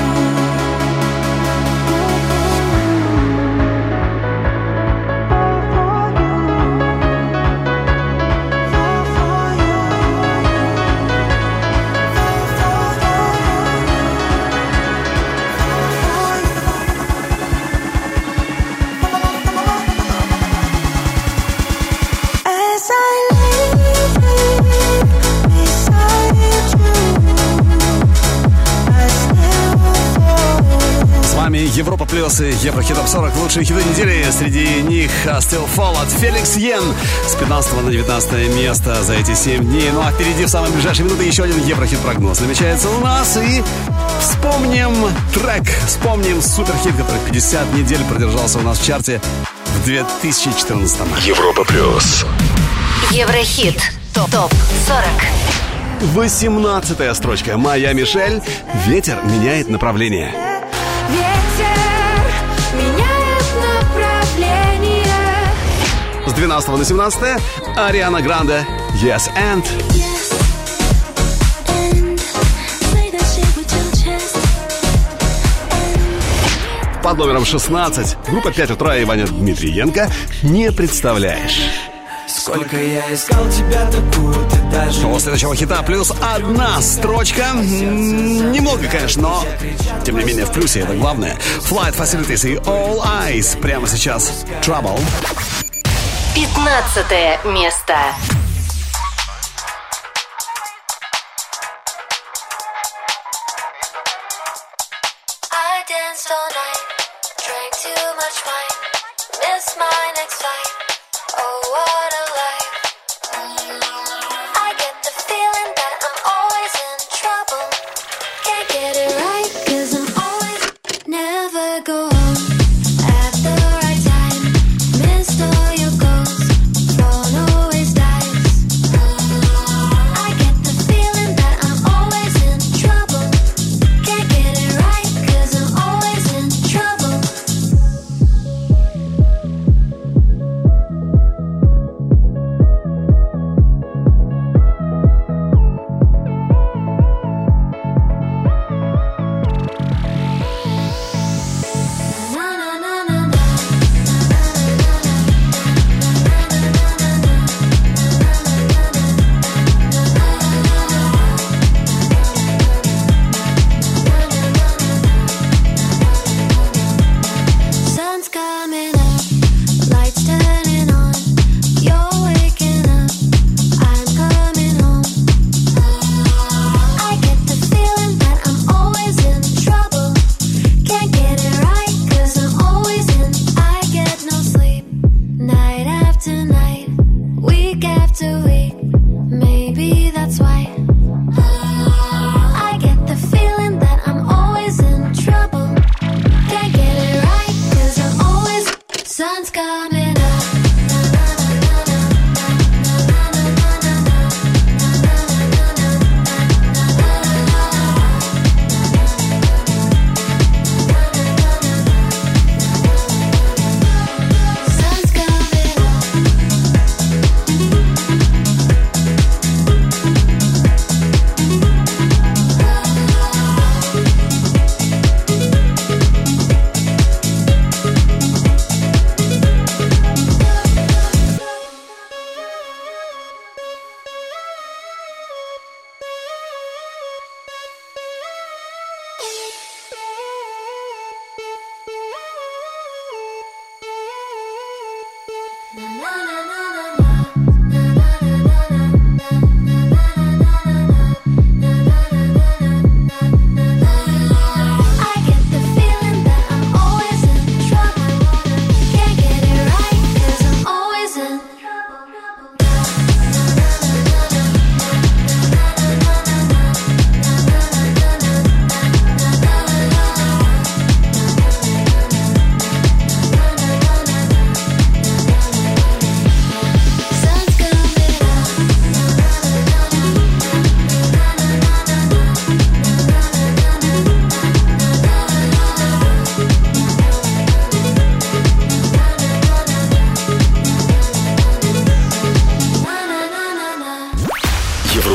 As I lay here beside you, I still fall. С вами Европа Плюс и Еврохит топ сорок. Лучшие хиты недели. Среди них Still Fall от Феликс Йен с пятнадцатого на девятнадцатое место за эти семь дней. Ну а впереди в самые ближайшие минуты еще один Еврохит прогноз намечается у нас. И вспомним трек, вспомним суперхит, который пятьдесят недель продержался у нас в чарте в две тысячи четырнадцатом. Европа плюс. Еврохит топ сорок. восемнадцатая строчка. Моя Мишель. Ветер меняет направление. Ветер меняет направление. С двенадцатого на семнадцатое Ариана Гранде. Yes and. Под номером шестнадцать группа пять утра и Ваня Дмитриенко. Не представляешь. Сколько я искал тебя такую, ты даже... У следующего хита плюс одна строчка. М, Немного, конечно, но тем не менее в плюсе это главное. Flight Facilities и All Eyes. Прямо сейчас Trouble. Пятнадцатое место. I danced all night, drank too much wine, missed my next flight. Oh, what a life. I get the feeling that I'm always in trouble. Can't get it right, 'cause I'm always never go home at the right time. Missed all your goals, phone always dies. I get the feeling that I'm always in trouble. Can't get it right, 'cause I'm always in trouble.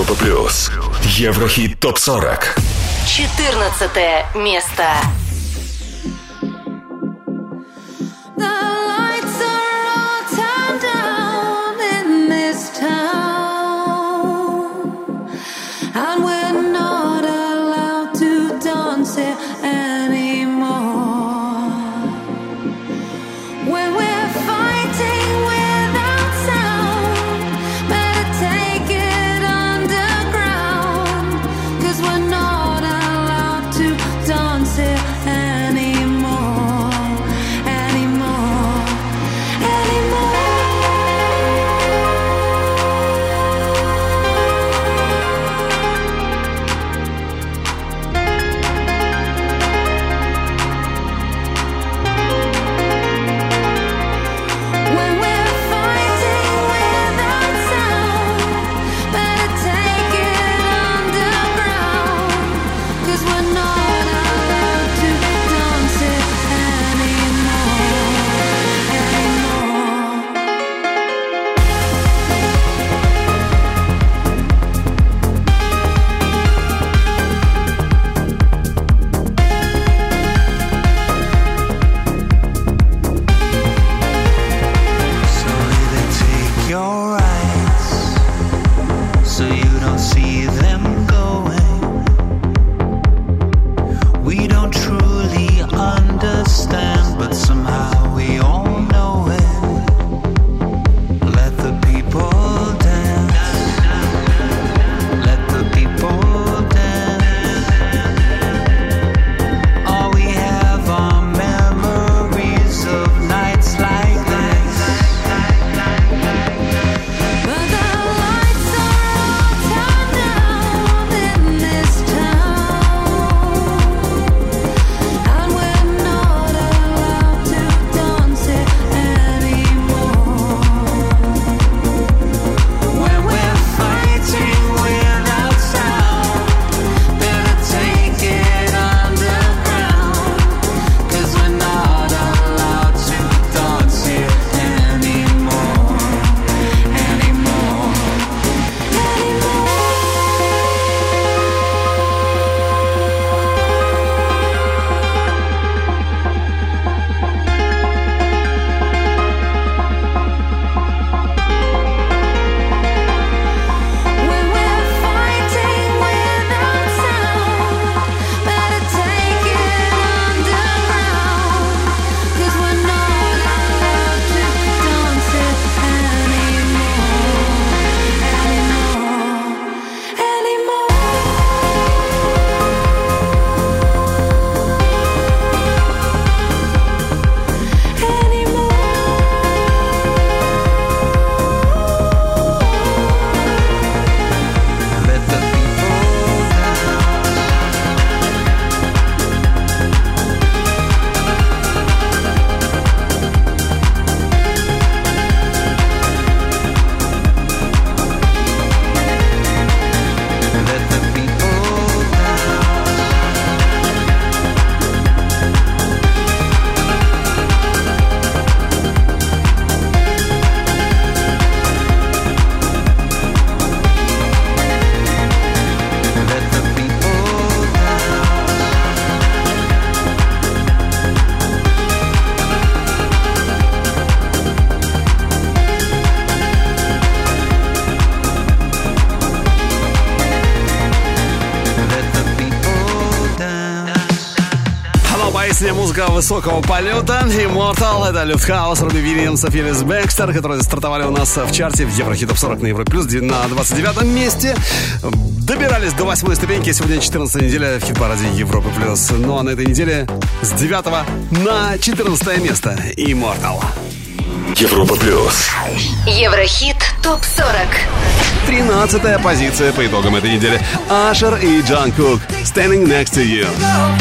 Европа плюс. Еврохит топ сорок. четырнадцатое место. Музыка высокого полета. Immortal. Это Люфтхаус, Робби Вильямс, Филлис Бекстер, которые стартовали у нас в чарте в Еврохит топ сорок на Европе Плюс на двадцать девятом месте. Добирались до восьмой ступеньки. Сегодня четырнадцатая неделя в хит-параде Европы Плюс. Ну а на этой неделе с девятого на четырнадцатое место. Immortal. Европа Плюс. Еврохит топ сорок. тринадцатая позиция по итогам этой недели. Ашер и Джон Кук. Standing Next to You.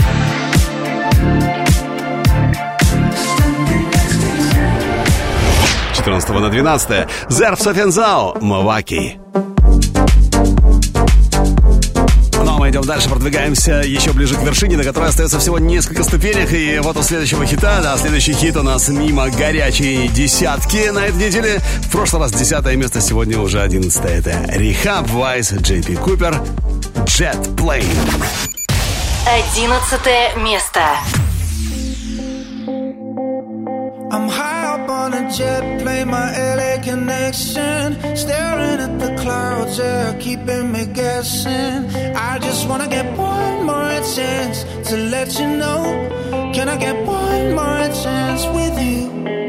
четырнадцатого на двенадцатое. Зерф Софензау. Маваки. Ну а мы идем Идем дальше, продвигаемся еще ближе к вершине, до которой остается всего несколько ступенек. И вот у следующего хита, да, следующий хит у нас мимо горячей десятки на этой неделе. В прошлый раз десятое место, сегодня уже одиннадцатое. Это Rehab, Wise, Джей Пи Купер, Jet Plane. Одиннадцатое место. I'm high up on a jet plane, my L A connection. Staring at the clouds, yeah, keeping me guessing. I just wanna get one more chance to let you know. Can I get one more chance with you?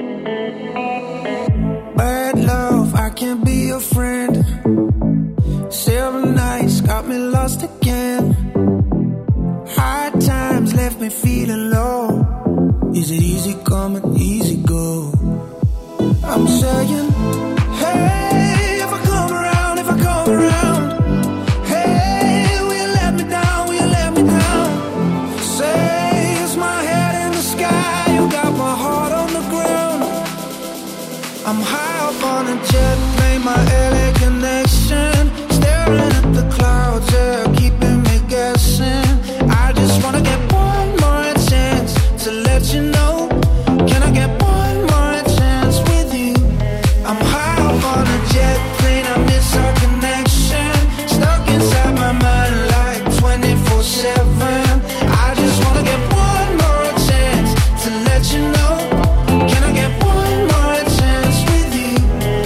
Bad love, I can't be your friend. Silver nights got me lost again. Hard times left me feeling low. Is it easy come and easy go? I'm saying, hey, if I come around, if I come around, hey, will you let me down, will you let me down? Say, it's my head in the sky, you got my heart on the ground. I'm high up on a jet plane, my L A connection. Staring at the clouds, yeah, keeping me guessing. I just wanna get one more chance to let you know. Can I get one more chance with you? I'm high up on a jet plane, I miss our connection. Stuck inside my mind like twenty-four seven. I just wanna get one more chance to let you know. Can I get one more chance with you?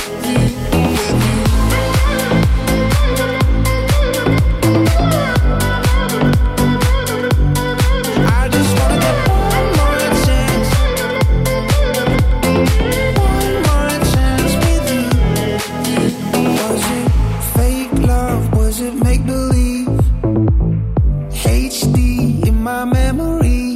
I just wanna get one more chance. One more chance with you. Was it fake love? Was it make believe? H D in my memory.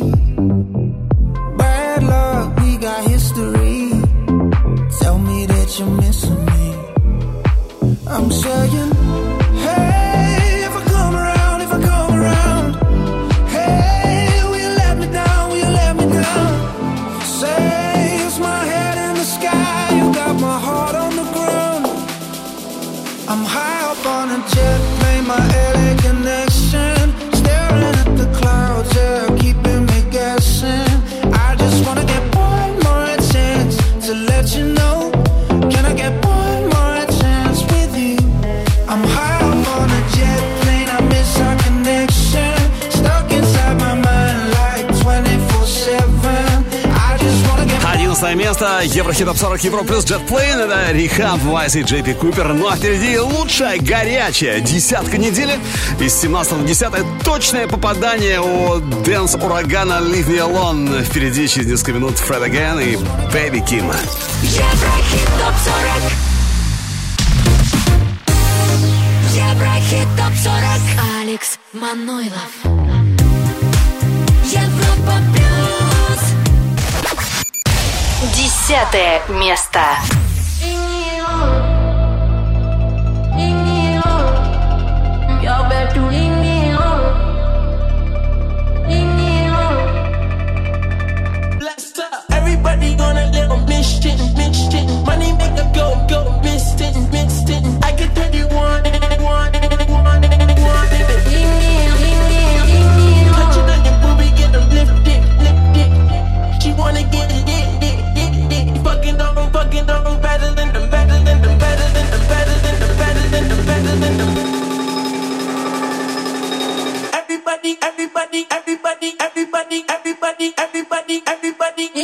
Bad luck, we got history. Tell me that you're missing me. I'm saying, hey, if I come around, if I come around, hey, will you let me down, will you let me down? Say, it's my head in the sky, you got my heart on the ground. I'm high up on a jet plane, my L A connection. Staring at the clouds, yeah, keeping me guessing. I just wanna get one more chance to let you know. Can I get one more chance with you? I'm high up on a jet plane, I miss our connection. Stuck inside my mind like twenty-four seven. I just wanna get одиннадцатое место, Еврохит Топ сорок Европа плюс Jet Plane. Это Rehab, Wise и Джей Пи Купер. Ну а впереди лучшая горячая десятка недели. Из семнадцатого в десятое точное попадание у дэнс-урагана Leave Me Alone. Впереди через несколько минут Fred Again и Baby Kim. Еврохит Топ сорок. Еврохит Топ сорок. Алекс Манойлов. Европа плюс. Десятое место. Everybody gonna live on missed it, missed it. Money make a go, go, missed it, missed it. I can tell you one, one, one, one. Touch it on your booby, get them lifted, lifted. She wanna get it, it, it, it, it. Fucking on, fucking on, better than them, better than them, better than them, better than them, better than them, better than them. Everybody, everybody, everybody, everybody, everybody, everybody, everybody.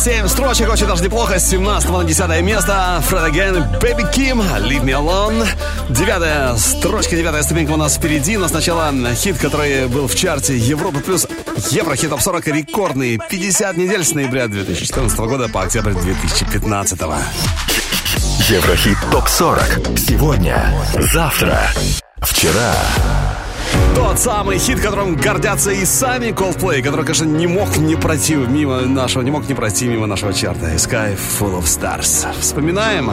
Семь строчек, очень даже неплохо. С семнадцатого на десятое место. Fred Again, Baby Kim, Leave Me Alone. Девятая строчка, девятая ступенька у нас впереди. Но сначала хит, который был в чарте Европа плюс Еврохит топ сорок, рекордный. пятьдесят недель с ноября две тысячи четырнадцатого года по октябрь две тысячи пятнадцатого. Еврохит топ сорок. Сегодня, завтра, вчера. Тот самый хит, которым гордятся и сами Coldplay, который, конечно, не мог не пройти мимо нашего, не мог не пройти мимо нашего чарта. Sky Full of Stars. Вспоминаем.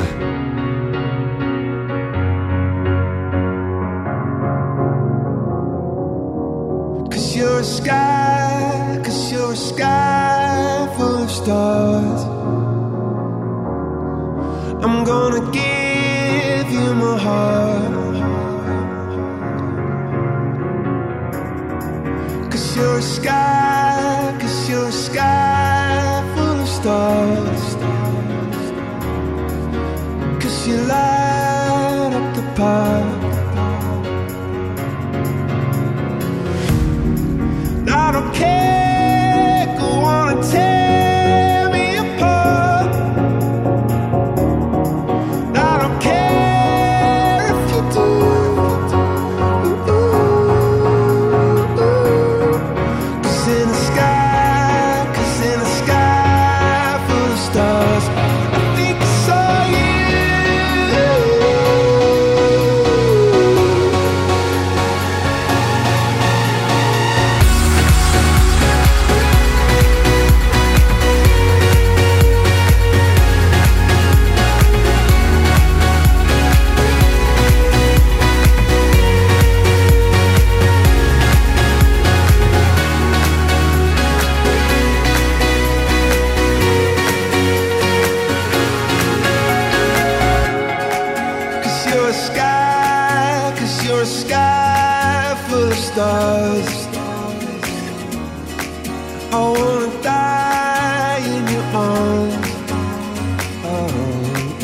Cause you're a sky, cause you're a sky full of stars. I'm gonna give you my heart. Cause you're a sky, cause you're a sky full of stars. Cause you light up the park. I don't care, go on and tear me apart. I don't care if you do. Cause in the sky, cause in the sky full of stars, I think I saw you. Stars. I wanna die in your arms. Oh,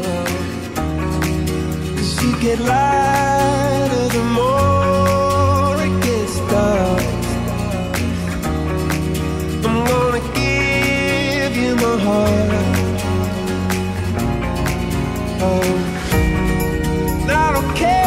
oh. Cause you get lighter the more it gets dark. I'm gonna give you my heart. Oh, I don't care.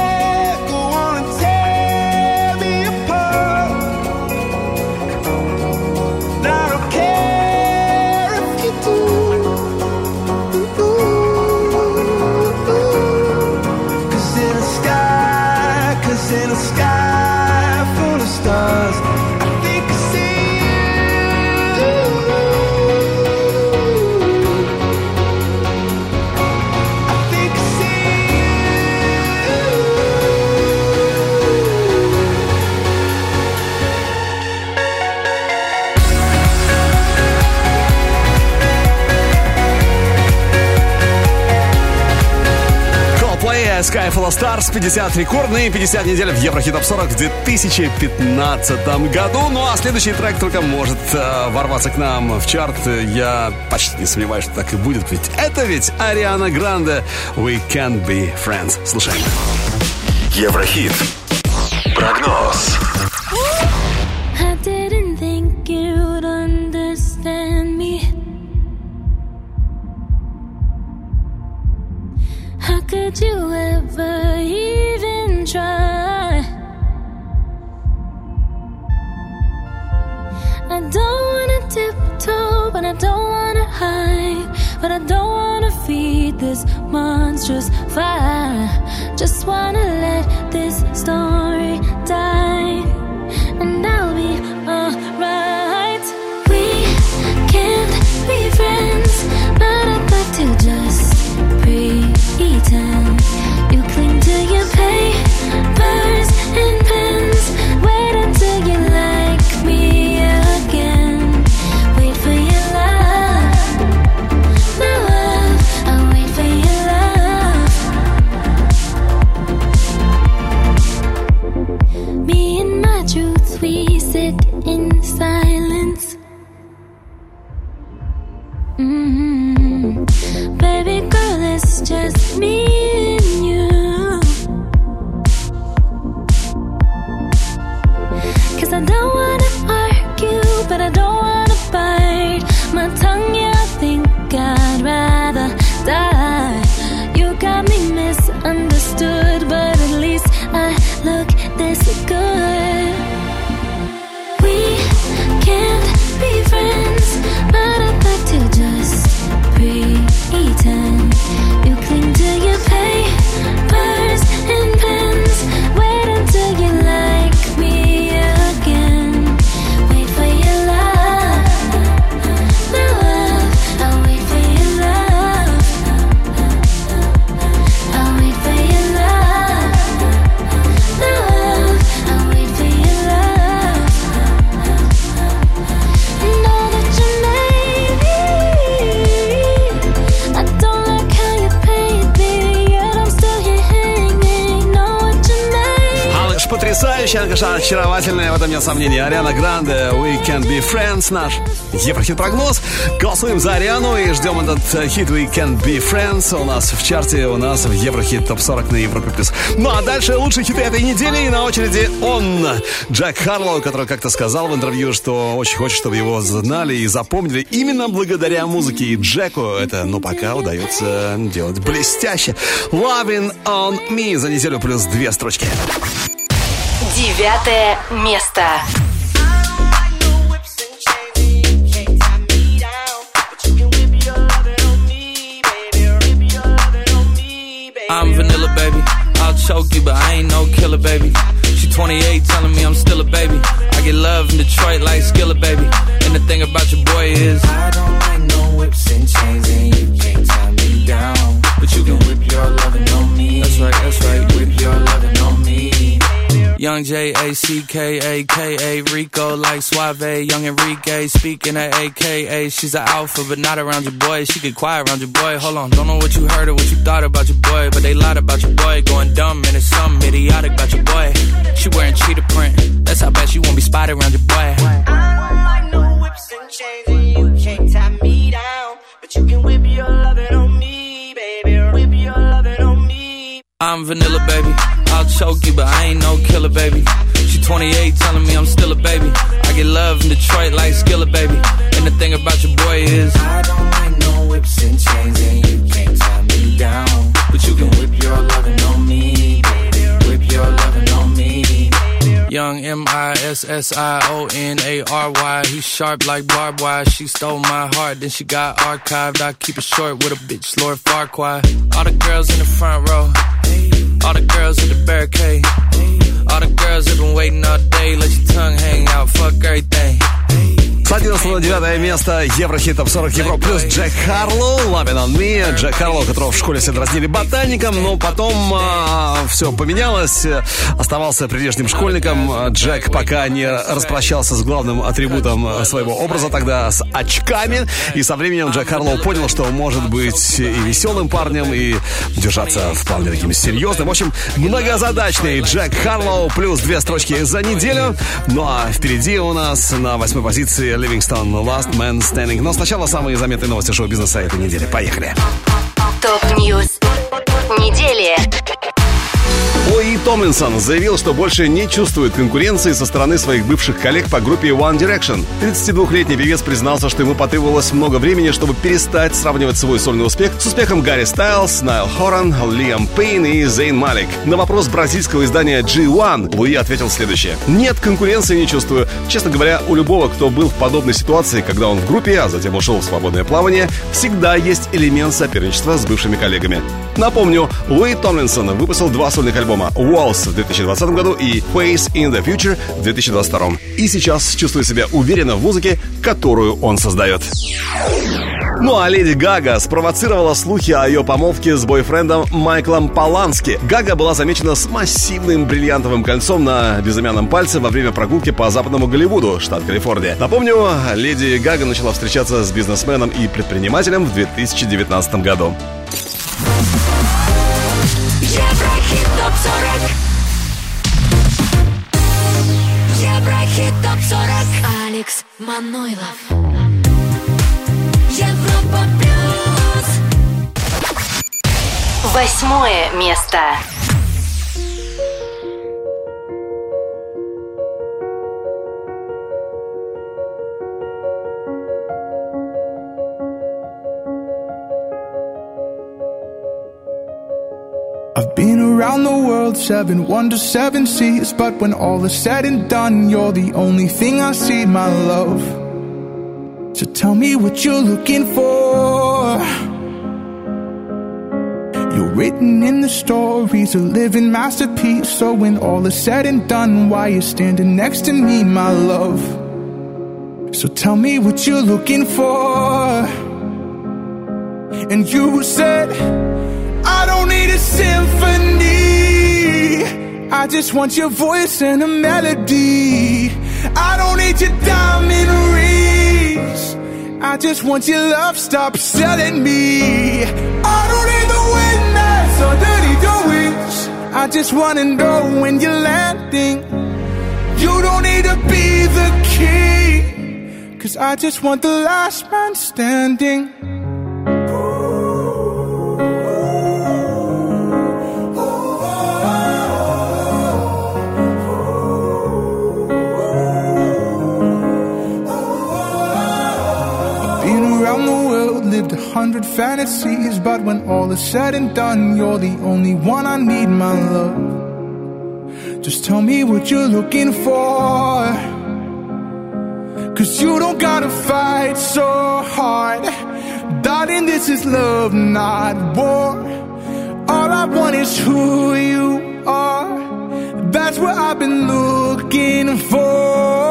Sky Full of Stars, пятьдесят рекордные, пятьдесят недель в Еврохит топ сорок в две тысячи пятнадцатом году. Ну а следующий трек только может э, ворваться к нам в чарт. Я почти не сомневаюсь, что так и будет, ведь это ведь Ариана Гранде. We Can't Be Friends. Слушаем. Еврохит. Прогноз. I didn't think you'd understand me. How could you ever even try? I don't wanna tiptoe, but I don't wanna hide. But I don't wanna feed this monstrous fire. Just wanna let this story die, and I'll be alright. We can't be friends, but I'd like to just pretend. You cling to your papers and pens. Wait until you like me again. Wait for your love, my love. I'll wait for your love. Me and my truth, we sit in silence. Mm-hmm. Baby girl, it's just me and you. Cause I don't wanna argue, but I don't wanna bite my tongue Потрясающая, конечно, очаровательная, в этом нет сомнений. Ариана Гранде, We Can Be Friends, наш Еврохит-прогноз. Голосуем за Ариану и ждем этот хит We Can Be Friends у нас в чарте, у нас в Еврохит топ сорок на Европе плюс. Ну а дальше лучшие хиты этой недели, и на очереди он, Джек Харлоу, который как-то сказал в интервью, что очень хочет, чтобы его знали и запомнили именно благодаря музыке. И Джеку это, ну, пока удается делать блестяще. Loving on Me за неделю плюс две строчки. Девятое место. I'm vanilla, baby. I'll choke you, but I ain't no killer, baby. She twenty-eight, telling me I'm still a baby. I get love in Detroit like Skillet, baby. And the thing about your boy is I don't like no whips and chains, and you can't tie me down. But you can whip your lovin' on me. That's right, that's right. Whip your lovin' on me. Young J A C K A K A Rico like Suave. Young Enrique speaking at A K A. She's an alpha but not around your boy. She get quiet around your boy. Hold on, don't know what you heard or what you thought about your boy, but they lied about your boy. Going dumb and it's something idiotic about your boy. She wearing cheetah print. That's how bad she won't be spotted around your boy. I don't like no whips and chains, and you can't tie me down. But you can whip your lovin' on me, baby. Whip your lovin' on me. I'm vanilla, baby. I'll choke you, but I ain't no killer, baby. She twenty-eight, telling me I'm still a baby. I get love in Detroit like Skillet, baby. And the thing about your boy is I don't like no whips and chains, and you can't tie me down. But you can whip your lovin' on me, baby. Whip your lovin' on me. Young M I S S I O N A R Y. He's sharp like barbed wire. She stole my heart, then she got archived. I keep it short with a bitch, Lord Farquaad. All the girls in the front row, all the girls in the barricade, all the girls have been waiting all day. Let your tongue hang out, fuck everything. С одиннадцатого на девятое место Еврохит топ сорок Европа плюс Джек Харлоу, Loving on Me. Джек Харлоу, которого в школе все дразнили ботаником, но потом а, все поменялось. Оставался прилежным школьником. Джек пока не распрощался с главным атрибутом своего образа, тогда с очками. И со временем Джек Харлоу понял, что может быть и веселым парнем, и держаться вполне таким серьезным. В общем, многозадачный Джек Харлоу плюс две строчки за неделю. Ну а впереди у нас на восьмой позиции Ливингстон, Last Man Standing. Но сначала самые заметные новости шоу-бизнеса этой недели. Поехали. Топ-ньюс недели. Луи Томлинсон заявил, что больше не чувствует конкуренции со стороны своих бывших коллег по группе One Direction. тридцатидвухлетний певец признался, что ему потребовалось много времени, чтобы перестать сравнивать свой сольный успех с успехом Гарри Стайлз, Найл Хоран, Лиам Пейн и Зейн Малик. На вопрос бразильского издания джи один Луи ответил следующее. «Нет, конкуренции не чувствую. Честно говоря, у любого, кто был в подобной ситуации, когда он в группе, а затем ушел в свободное плавание, всегда есть элемент соперничества с бывшими коллегами». Напомню, Луи Томлинсон выпустил два сольных альбома «Walls» в две тысячи двадцатом году и «Face in the Future» в две тысячи двадцать втором. И сейчас чувствует себя уверенно в музыке, которую он создает. Ну а Леди Гага спровоцировала слухи о ее помолвке с бойфрендом Майклом Полански. Гага была замечена с массивным бриллиантовым кольцом на безымянном пальце во время прогулки по западному Голливуду, штат Калифорния. Напомню, Леди Гага начала встречаться с бизнесменом и предпринимателем в две тысячи девятнадцатом году. Еврохит топ сорок. Еврохит топ сорок. Алекс Манойлов. Европа плюс. Восьмое место. I've been around the world, seven wonders, seven seas. But when all is said and done, you're the only thing I see, my love. So tell me what you're looking for. You're written in the stories, a living masterpiece. So when all is said and done, why you're standing next to me, my love. So tell me what you're looking for. And you said, I don't need a symphony, I just want your voice and a melody. I don't need your diamond rings, I just want your love, stop selling me. I don't need the wind that's underneath your wings, I just wanna know when you're landing. You don't need to be the king, 'cause I just want the last man standing. Been around the world, lived a hundred fantasies, but when all is said and done, you're the only one I need, my love. Just tell me what you're looking for, 'cause you don't gotta fight so hard. Darling, this is love, not war. All I want is who you are. That's what I've been looking for.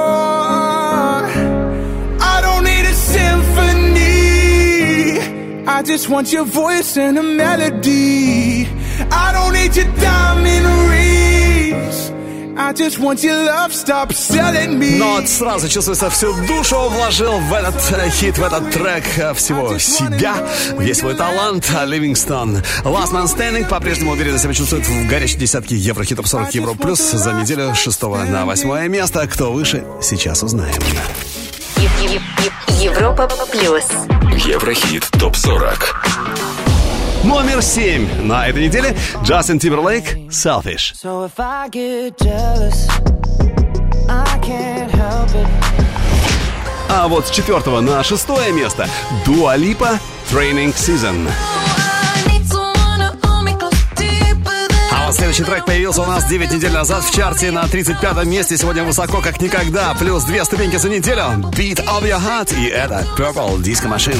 I don't need a symphony, I just want your voice and a melody. I don't need your diamond rings, I just want your love, stop selling me. Но сразу чувствуется, всю душу вложил в этот хит, в этот трек всего себя, весь свой талант. Ливингстон. Last Man Standing по-прежнему уверенно себя чувствует в горячей десятке Еврохит Топ сорок Европа Плюс за неделю с шестого на восьмое место. Кто выше, сейчас узнаем. Европа Плюс. Еврохит Топ сорок. Номер семь на этой неделе Джастин Тимберлейк «Selfish». So if I get jealous, I can't help it. А вот с четвертого на шестое место Дуа Липа «Training Season». А вот следующий трек появился у нас девять недель назад в чарте на тридцать пятом месте. Сегодня высоко как никогда. Плюс две ступеньки за неделю. Beat of Your Heart. И это Purple Disco Machine.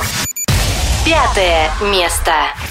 Пятое место.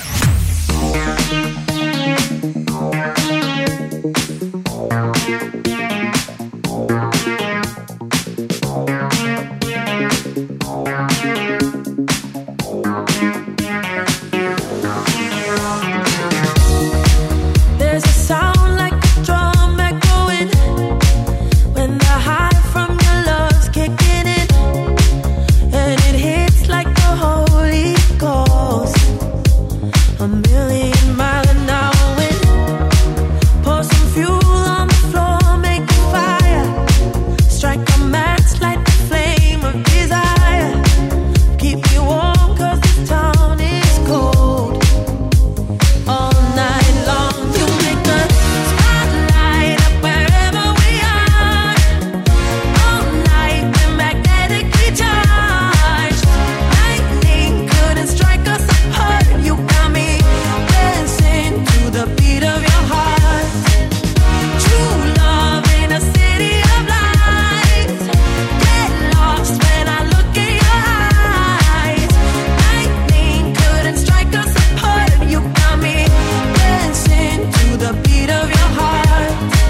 There's a sound like a drum echoing when the high from your love's kicking in, and it hits like the Holy Ghost, a million mile an hour wind. Pour some fuel on the floor, make a fire, strike a match, light the flame of desire. Keep me warm 'cause this town is cold. All night long, you make the spotlight up wherever we are. All night, we're magnetically charged. Lightning couldn't strike us apart. You got me dancing to the beat of your heart. True love in a city of lights. Get lost when I look in your eyes. Lightning couldn't strike us apart. You got me dancing to the beat of your heart.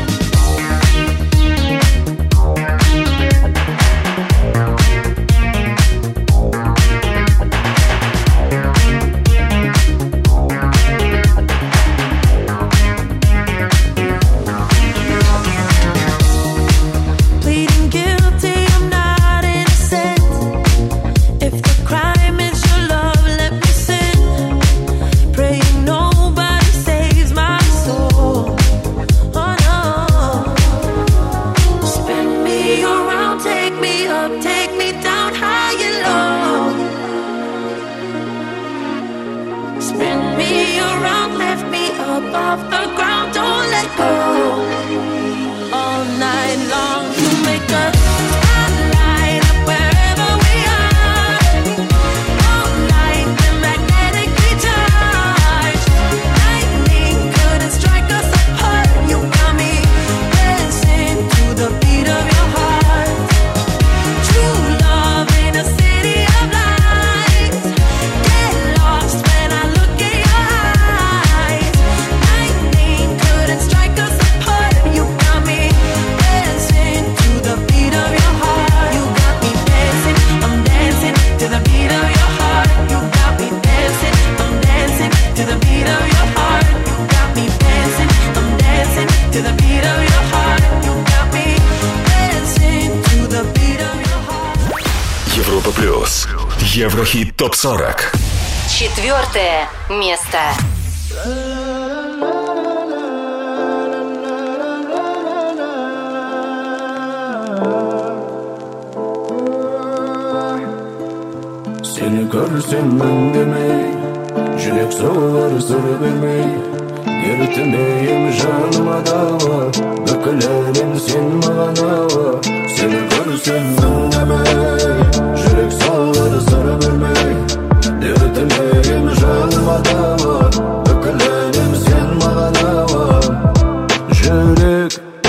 Pleading guilty, I'm not innocent. If the crime is your love, let me sin. Praying nobody saves my soul. Oh no. Spin me around, take me up, take me down high and low. Spin me around, lift me up off the ground, don't let go. All night long, you make a spotlight up wherever we are. All night, we're magnetically charged. Lightning couldn't strike us apart. You got me dancing to the beat of your heart. True love in a city of lights. Get lost when I look in your eyes. Lightning couldn't strike us apart. You got me dancing to the beat of your heart. You got me dancing, I'm dancing to the beat of your heart. You got me dancing, I'm dancing to the beat of your heart. You got me dancing, I'm dancing to the beat of your heart. You got me dancing to the beat of your heart. Европа Плюс. Еврохит Топ сорок. Четвертое место. көрсем өңдемей, жүрек соғар сыр бермей, ерітмейім жаныма дауа, бүкіл әлем сен маған ауа. Сені көрсем өңдемей, жүрек соғар сыр бермей, ерітмейім жаныма дауа, бүкіл әлем сен маған ауа. Жүрек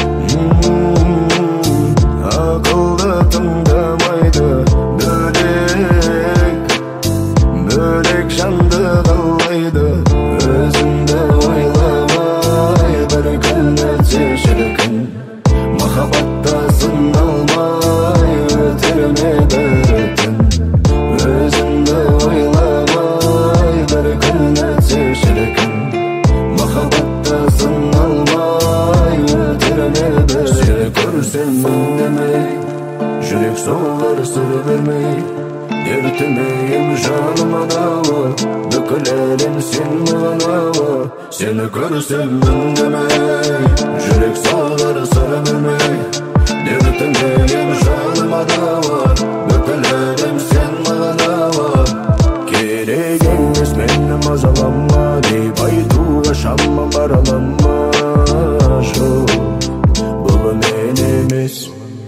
ақылды тыңдамайды, бөлек бөлек жанды қалайды, өзіңді ойламай бір күн өтсе шіркін, махаббатта сыналмай өтер ме бір түн, өзіңді ойламай бір күн өтсе шіркін, махаббатта сыналмай өтер ме бір. Сені көрсем өңдемей, жүрек соғар сыр бермей, ерітмейім жаныма дауа, бүкіл әлем сен маған ауа. Сені көрсем өңдемей, жүрек соғар сыр бермей, ерітмейім жаныма дауа, бүкіл әлем сен маған ауа. Керек емес мені мазалама деп айтуға шамам баралама, жоқ бұл мен емес.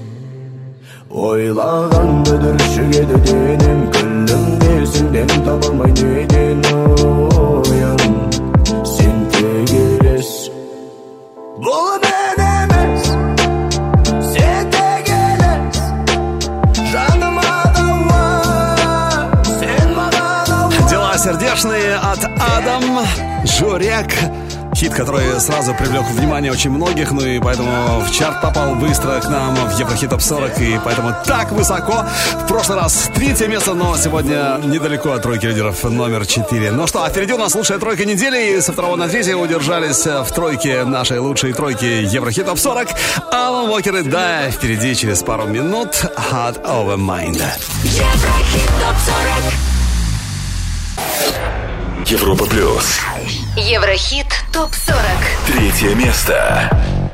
Ойлағанды дүршігеді денем, күлімдесің дем табалмай неден оян, сен тек елес. Бұл мен емес, сен тек елес, жаныма дауа, сен маған ауа. Дела сердечные от Адам Журек. Хит, который сразу привлек внимание очень многих, ну и поэтому в чарт попал быстро к нам в Еврохит Топ сорок, и поэтому так высоко. В прошлый раз третье место, но сегодня недалеко от тройки лидеров, номер четыре. Ну что, а впереди у нас лучшая тройка недели, и со второго на третье удержались в тройке нашей лучшей тройки Еврохит Топ сорок. Алан Уокер и Дая впереди через пару минут. Heart Over Mind. Еврохит Топ сорок. Европа плюс. Еврохит Топ сорок. Третье место.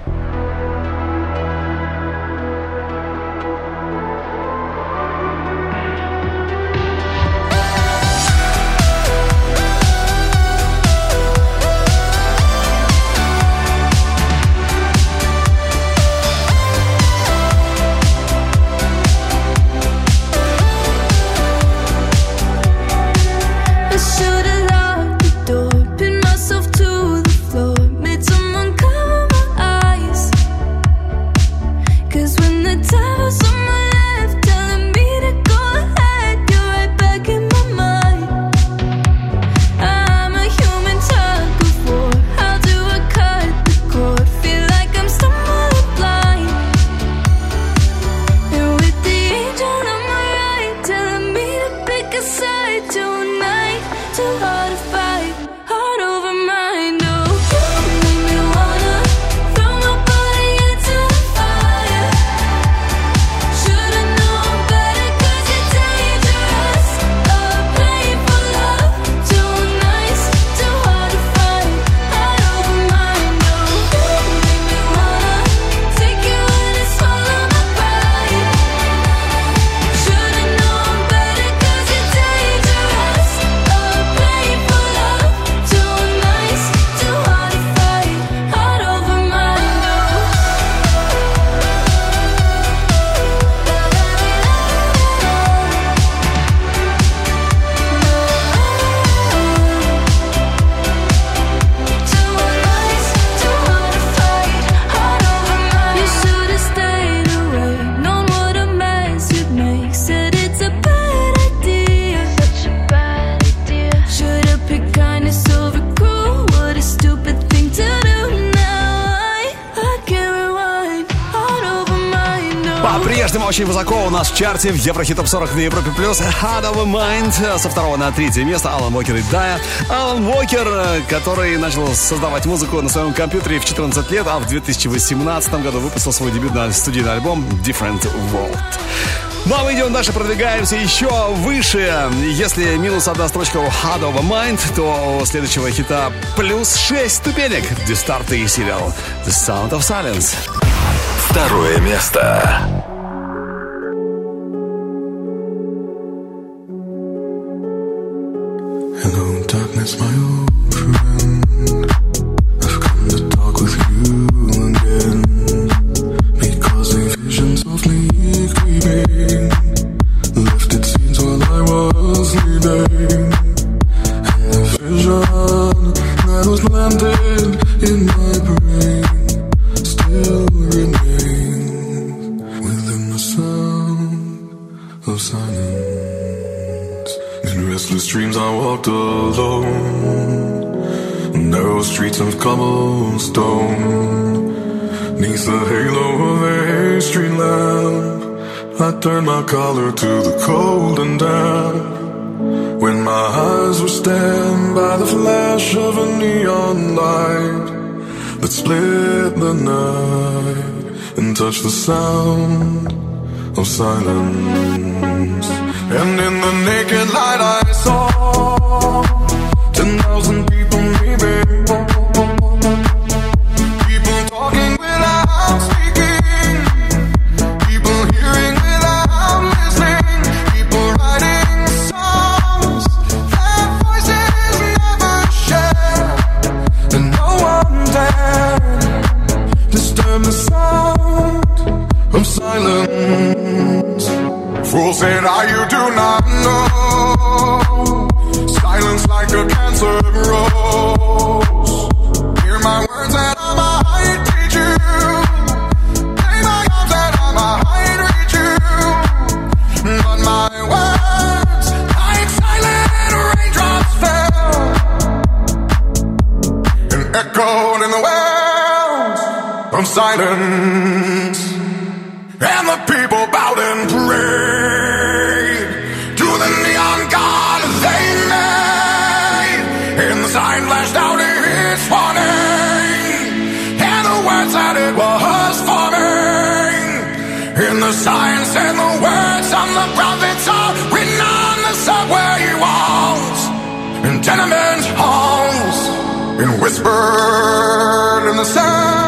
I should've locked the door, pinned myself to the floor, made someone cover my eyes. 'Cause when the devil's on my left, telling me to go ahead, you're right back in my mind. I'm a human tug of war. How do I cut the cord? Feel like I'm stumbling blind. And with the angel on my right, telling me to pick a side tonight. Too hard to fight, heart over mind. Oh, you make me wanna throw my body into the fire. Should've known better 'cause you're dangerous. Oh, playing for love, too nice, too hard to fight, heart over mind. Oh, you make me wanna take you in and swallow my pride. Should've known better 'cause you're dangerous. Oh, playing for love, too nice, too hard to fight, heart over mind. Too nice, too hard to fight, heart over mind. You should've stayed away, known what a mess you'd make. Said it's a bad idea, such a bad idea. Should've picked kindness over cruel. What a stupid thing to do. Now I, I can't rewind, heart over mind. No. По-прежнему очень высоко у нас в чарте в Еврохит Топ сорок на Европе плюс. Heart Over Mind. Со второго на третье место Алан Уокер и Дая. Алан Уокер, который начал создавать музыку на своем компьютере в четырнадцать лет, а в две тысячи восемнадцатом году выпустил свой дебютный студийный альбом Different World. Ну а мы идем дальше, продвигаемся еще выше. Если минус одна строчка у Heart Over Mind, то у следующего хита плюс шесть ступенек. Дистарт и сериал The Sound of Silence. Второе место. of cobblestone. Neath the halo of a street lamp, I turned my collar to the cold and damp. When my eyes were stabbed by the flash of a neon light that split the night and touched the sound of silence. And in the naked light I saw ten thousand people maybe, people talking without speaking, people hearing without listening, people writing songs that voices never share, and no one dared disturb the sound of silence. Fools said, "Ah, you do not know. Silence like a cancer grows. Hear my words and I might teach you. Play my arms and I might reach you. But my words, like silent raindrops, fell and echoed in the wells of silence. And the people bowed and prayed to the neon god they made. And the sign flashed out its warning, and the words that it was forming. And the sign said the words on the prophets are written on the subway walls and tenement halls, and whispered in the sound.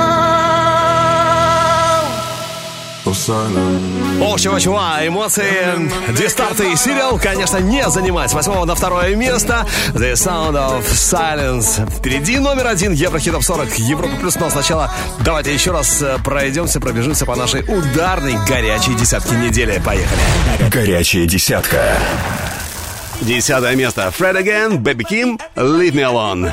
Ох, чего-чего, эмоции Дистарты и Serial, конечно, не занимать. С восьмого на второе место The Sound of Silence. Впереди номер один Еврохит Топ сорок Европа Плюс. Но сначала давайте еще раз пройдемся, пробежимся по нашей ударной горячей десятке недели. Поехали. Горячая десятка. Десятое место Fred Again, Baby Kim, Leave Me Alone.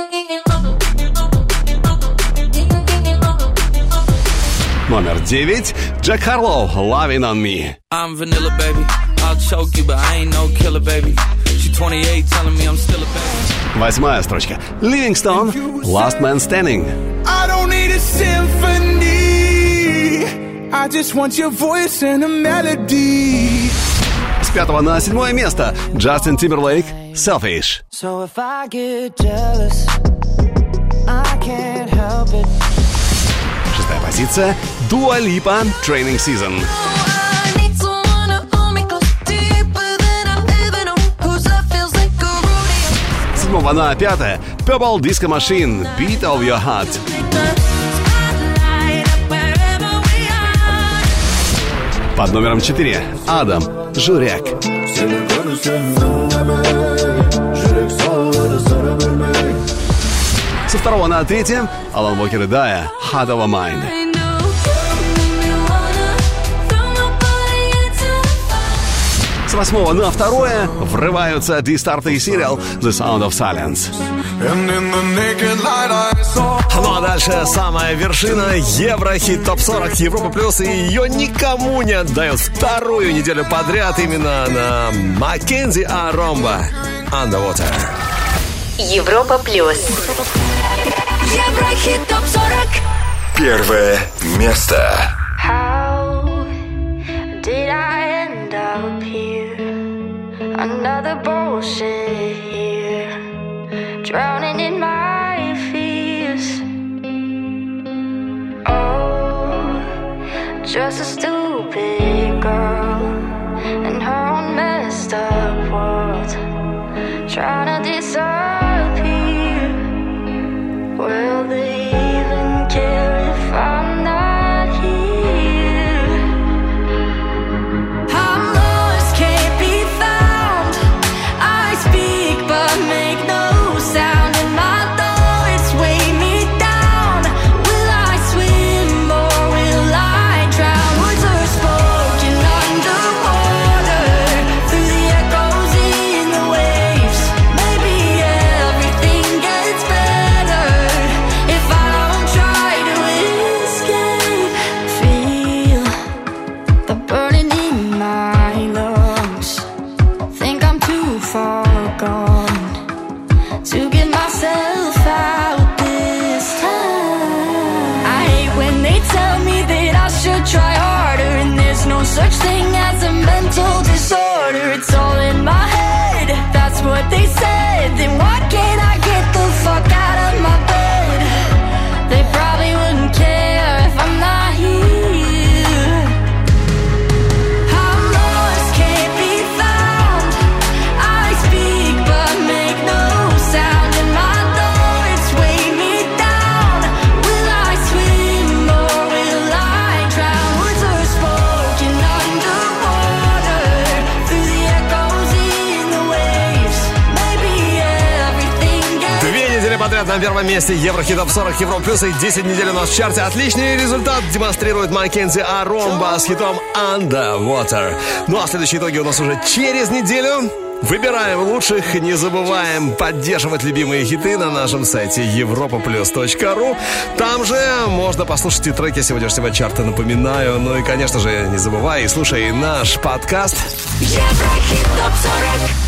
Номер девять Джек Харлоу, Loving on Me. I'm vanilla, baby. I'll choke you, but I ain't no killer, baby. She twenty-eight, telling me I'm still a baby. Восьмая строчка Livingstone, Last Man Standing. I don't need a symphony. I just want your voice and a melody. С пятого на седьмое место Джастин Тимберлейк, Selfish. So if I get jealous, I can't help it. Шестая позиция Дуа Липа, Training Season. С седьмого на пятое Purple Disco Machine, Beat of Your Heart. Под номером четыре Адам, Журек. Со второго на третье Алан Уокер и Дая, Heart of a Mind. С восьмого на второе врываются Дистарты и Serial, The Sound of Silence. Ну а дальше самая вершина Еврохит Топ сорок Европа Плюс, и ее никому не отдают вторую неделю подряд именно на Маккензи Аромба, Underwater. Европа Плюс. Еврохит Топ сорок. Первое место. How did I end up here? Another bullshit here, drowning in my fears. Oh, just a stupid girl in her own messed up world, trying to disappear. Will they even care if I'm not here? I'm lost, can't be found. I speak but make no sound, and my thoughts weigh me down. Will I swim or will I drown? Words are spoken underwater, through the echoes in the waves. Maybe when they tell me that I should try harder. And there's no such thing as a mental disorder. It's all in my head, that's what they said. Then why can't I get the fuck out of my bed? They probably wouldn't care if I'm not here. I'm lost, can't be found. I speak but make no sound, and my thoughts weigh me down. Will I swim or will I drown? Words are spoken underwater, through the echoes in the waves. Maybe everything gets Две недели подряд на первом месте Еврохит Топ сорок Европа Плюс и десять недель у нас в чарте. Отличный результат демонстрирует Маккензи Аромба с хитом Underwater. Ну а следующие итоги у нас уже через неделю. Выбираем лучших, не забываем поддерживать любимые хиты на нашем сайте европа плюс точка ру. Там же можно послушать и треки сегодняшнего чарта, напоминаю. Ну и, конечно же, не забывай и слушай наш подкаст Еврохит Топ сорок.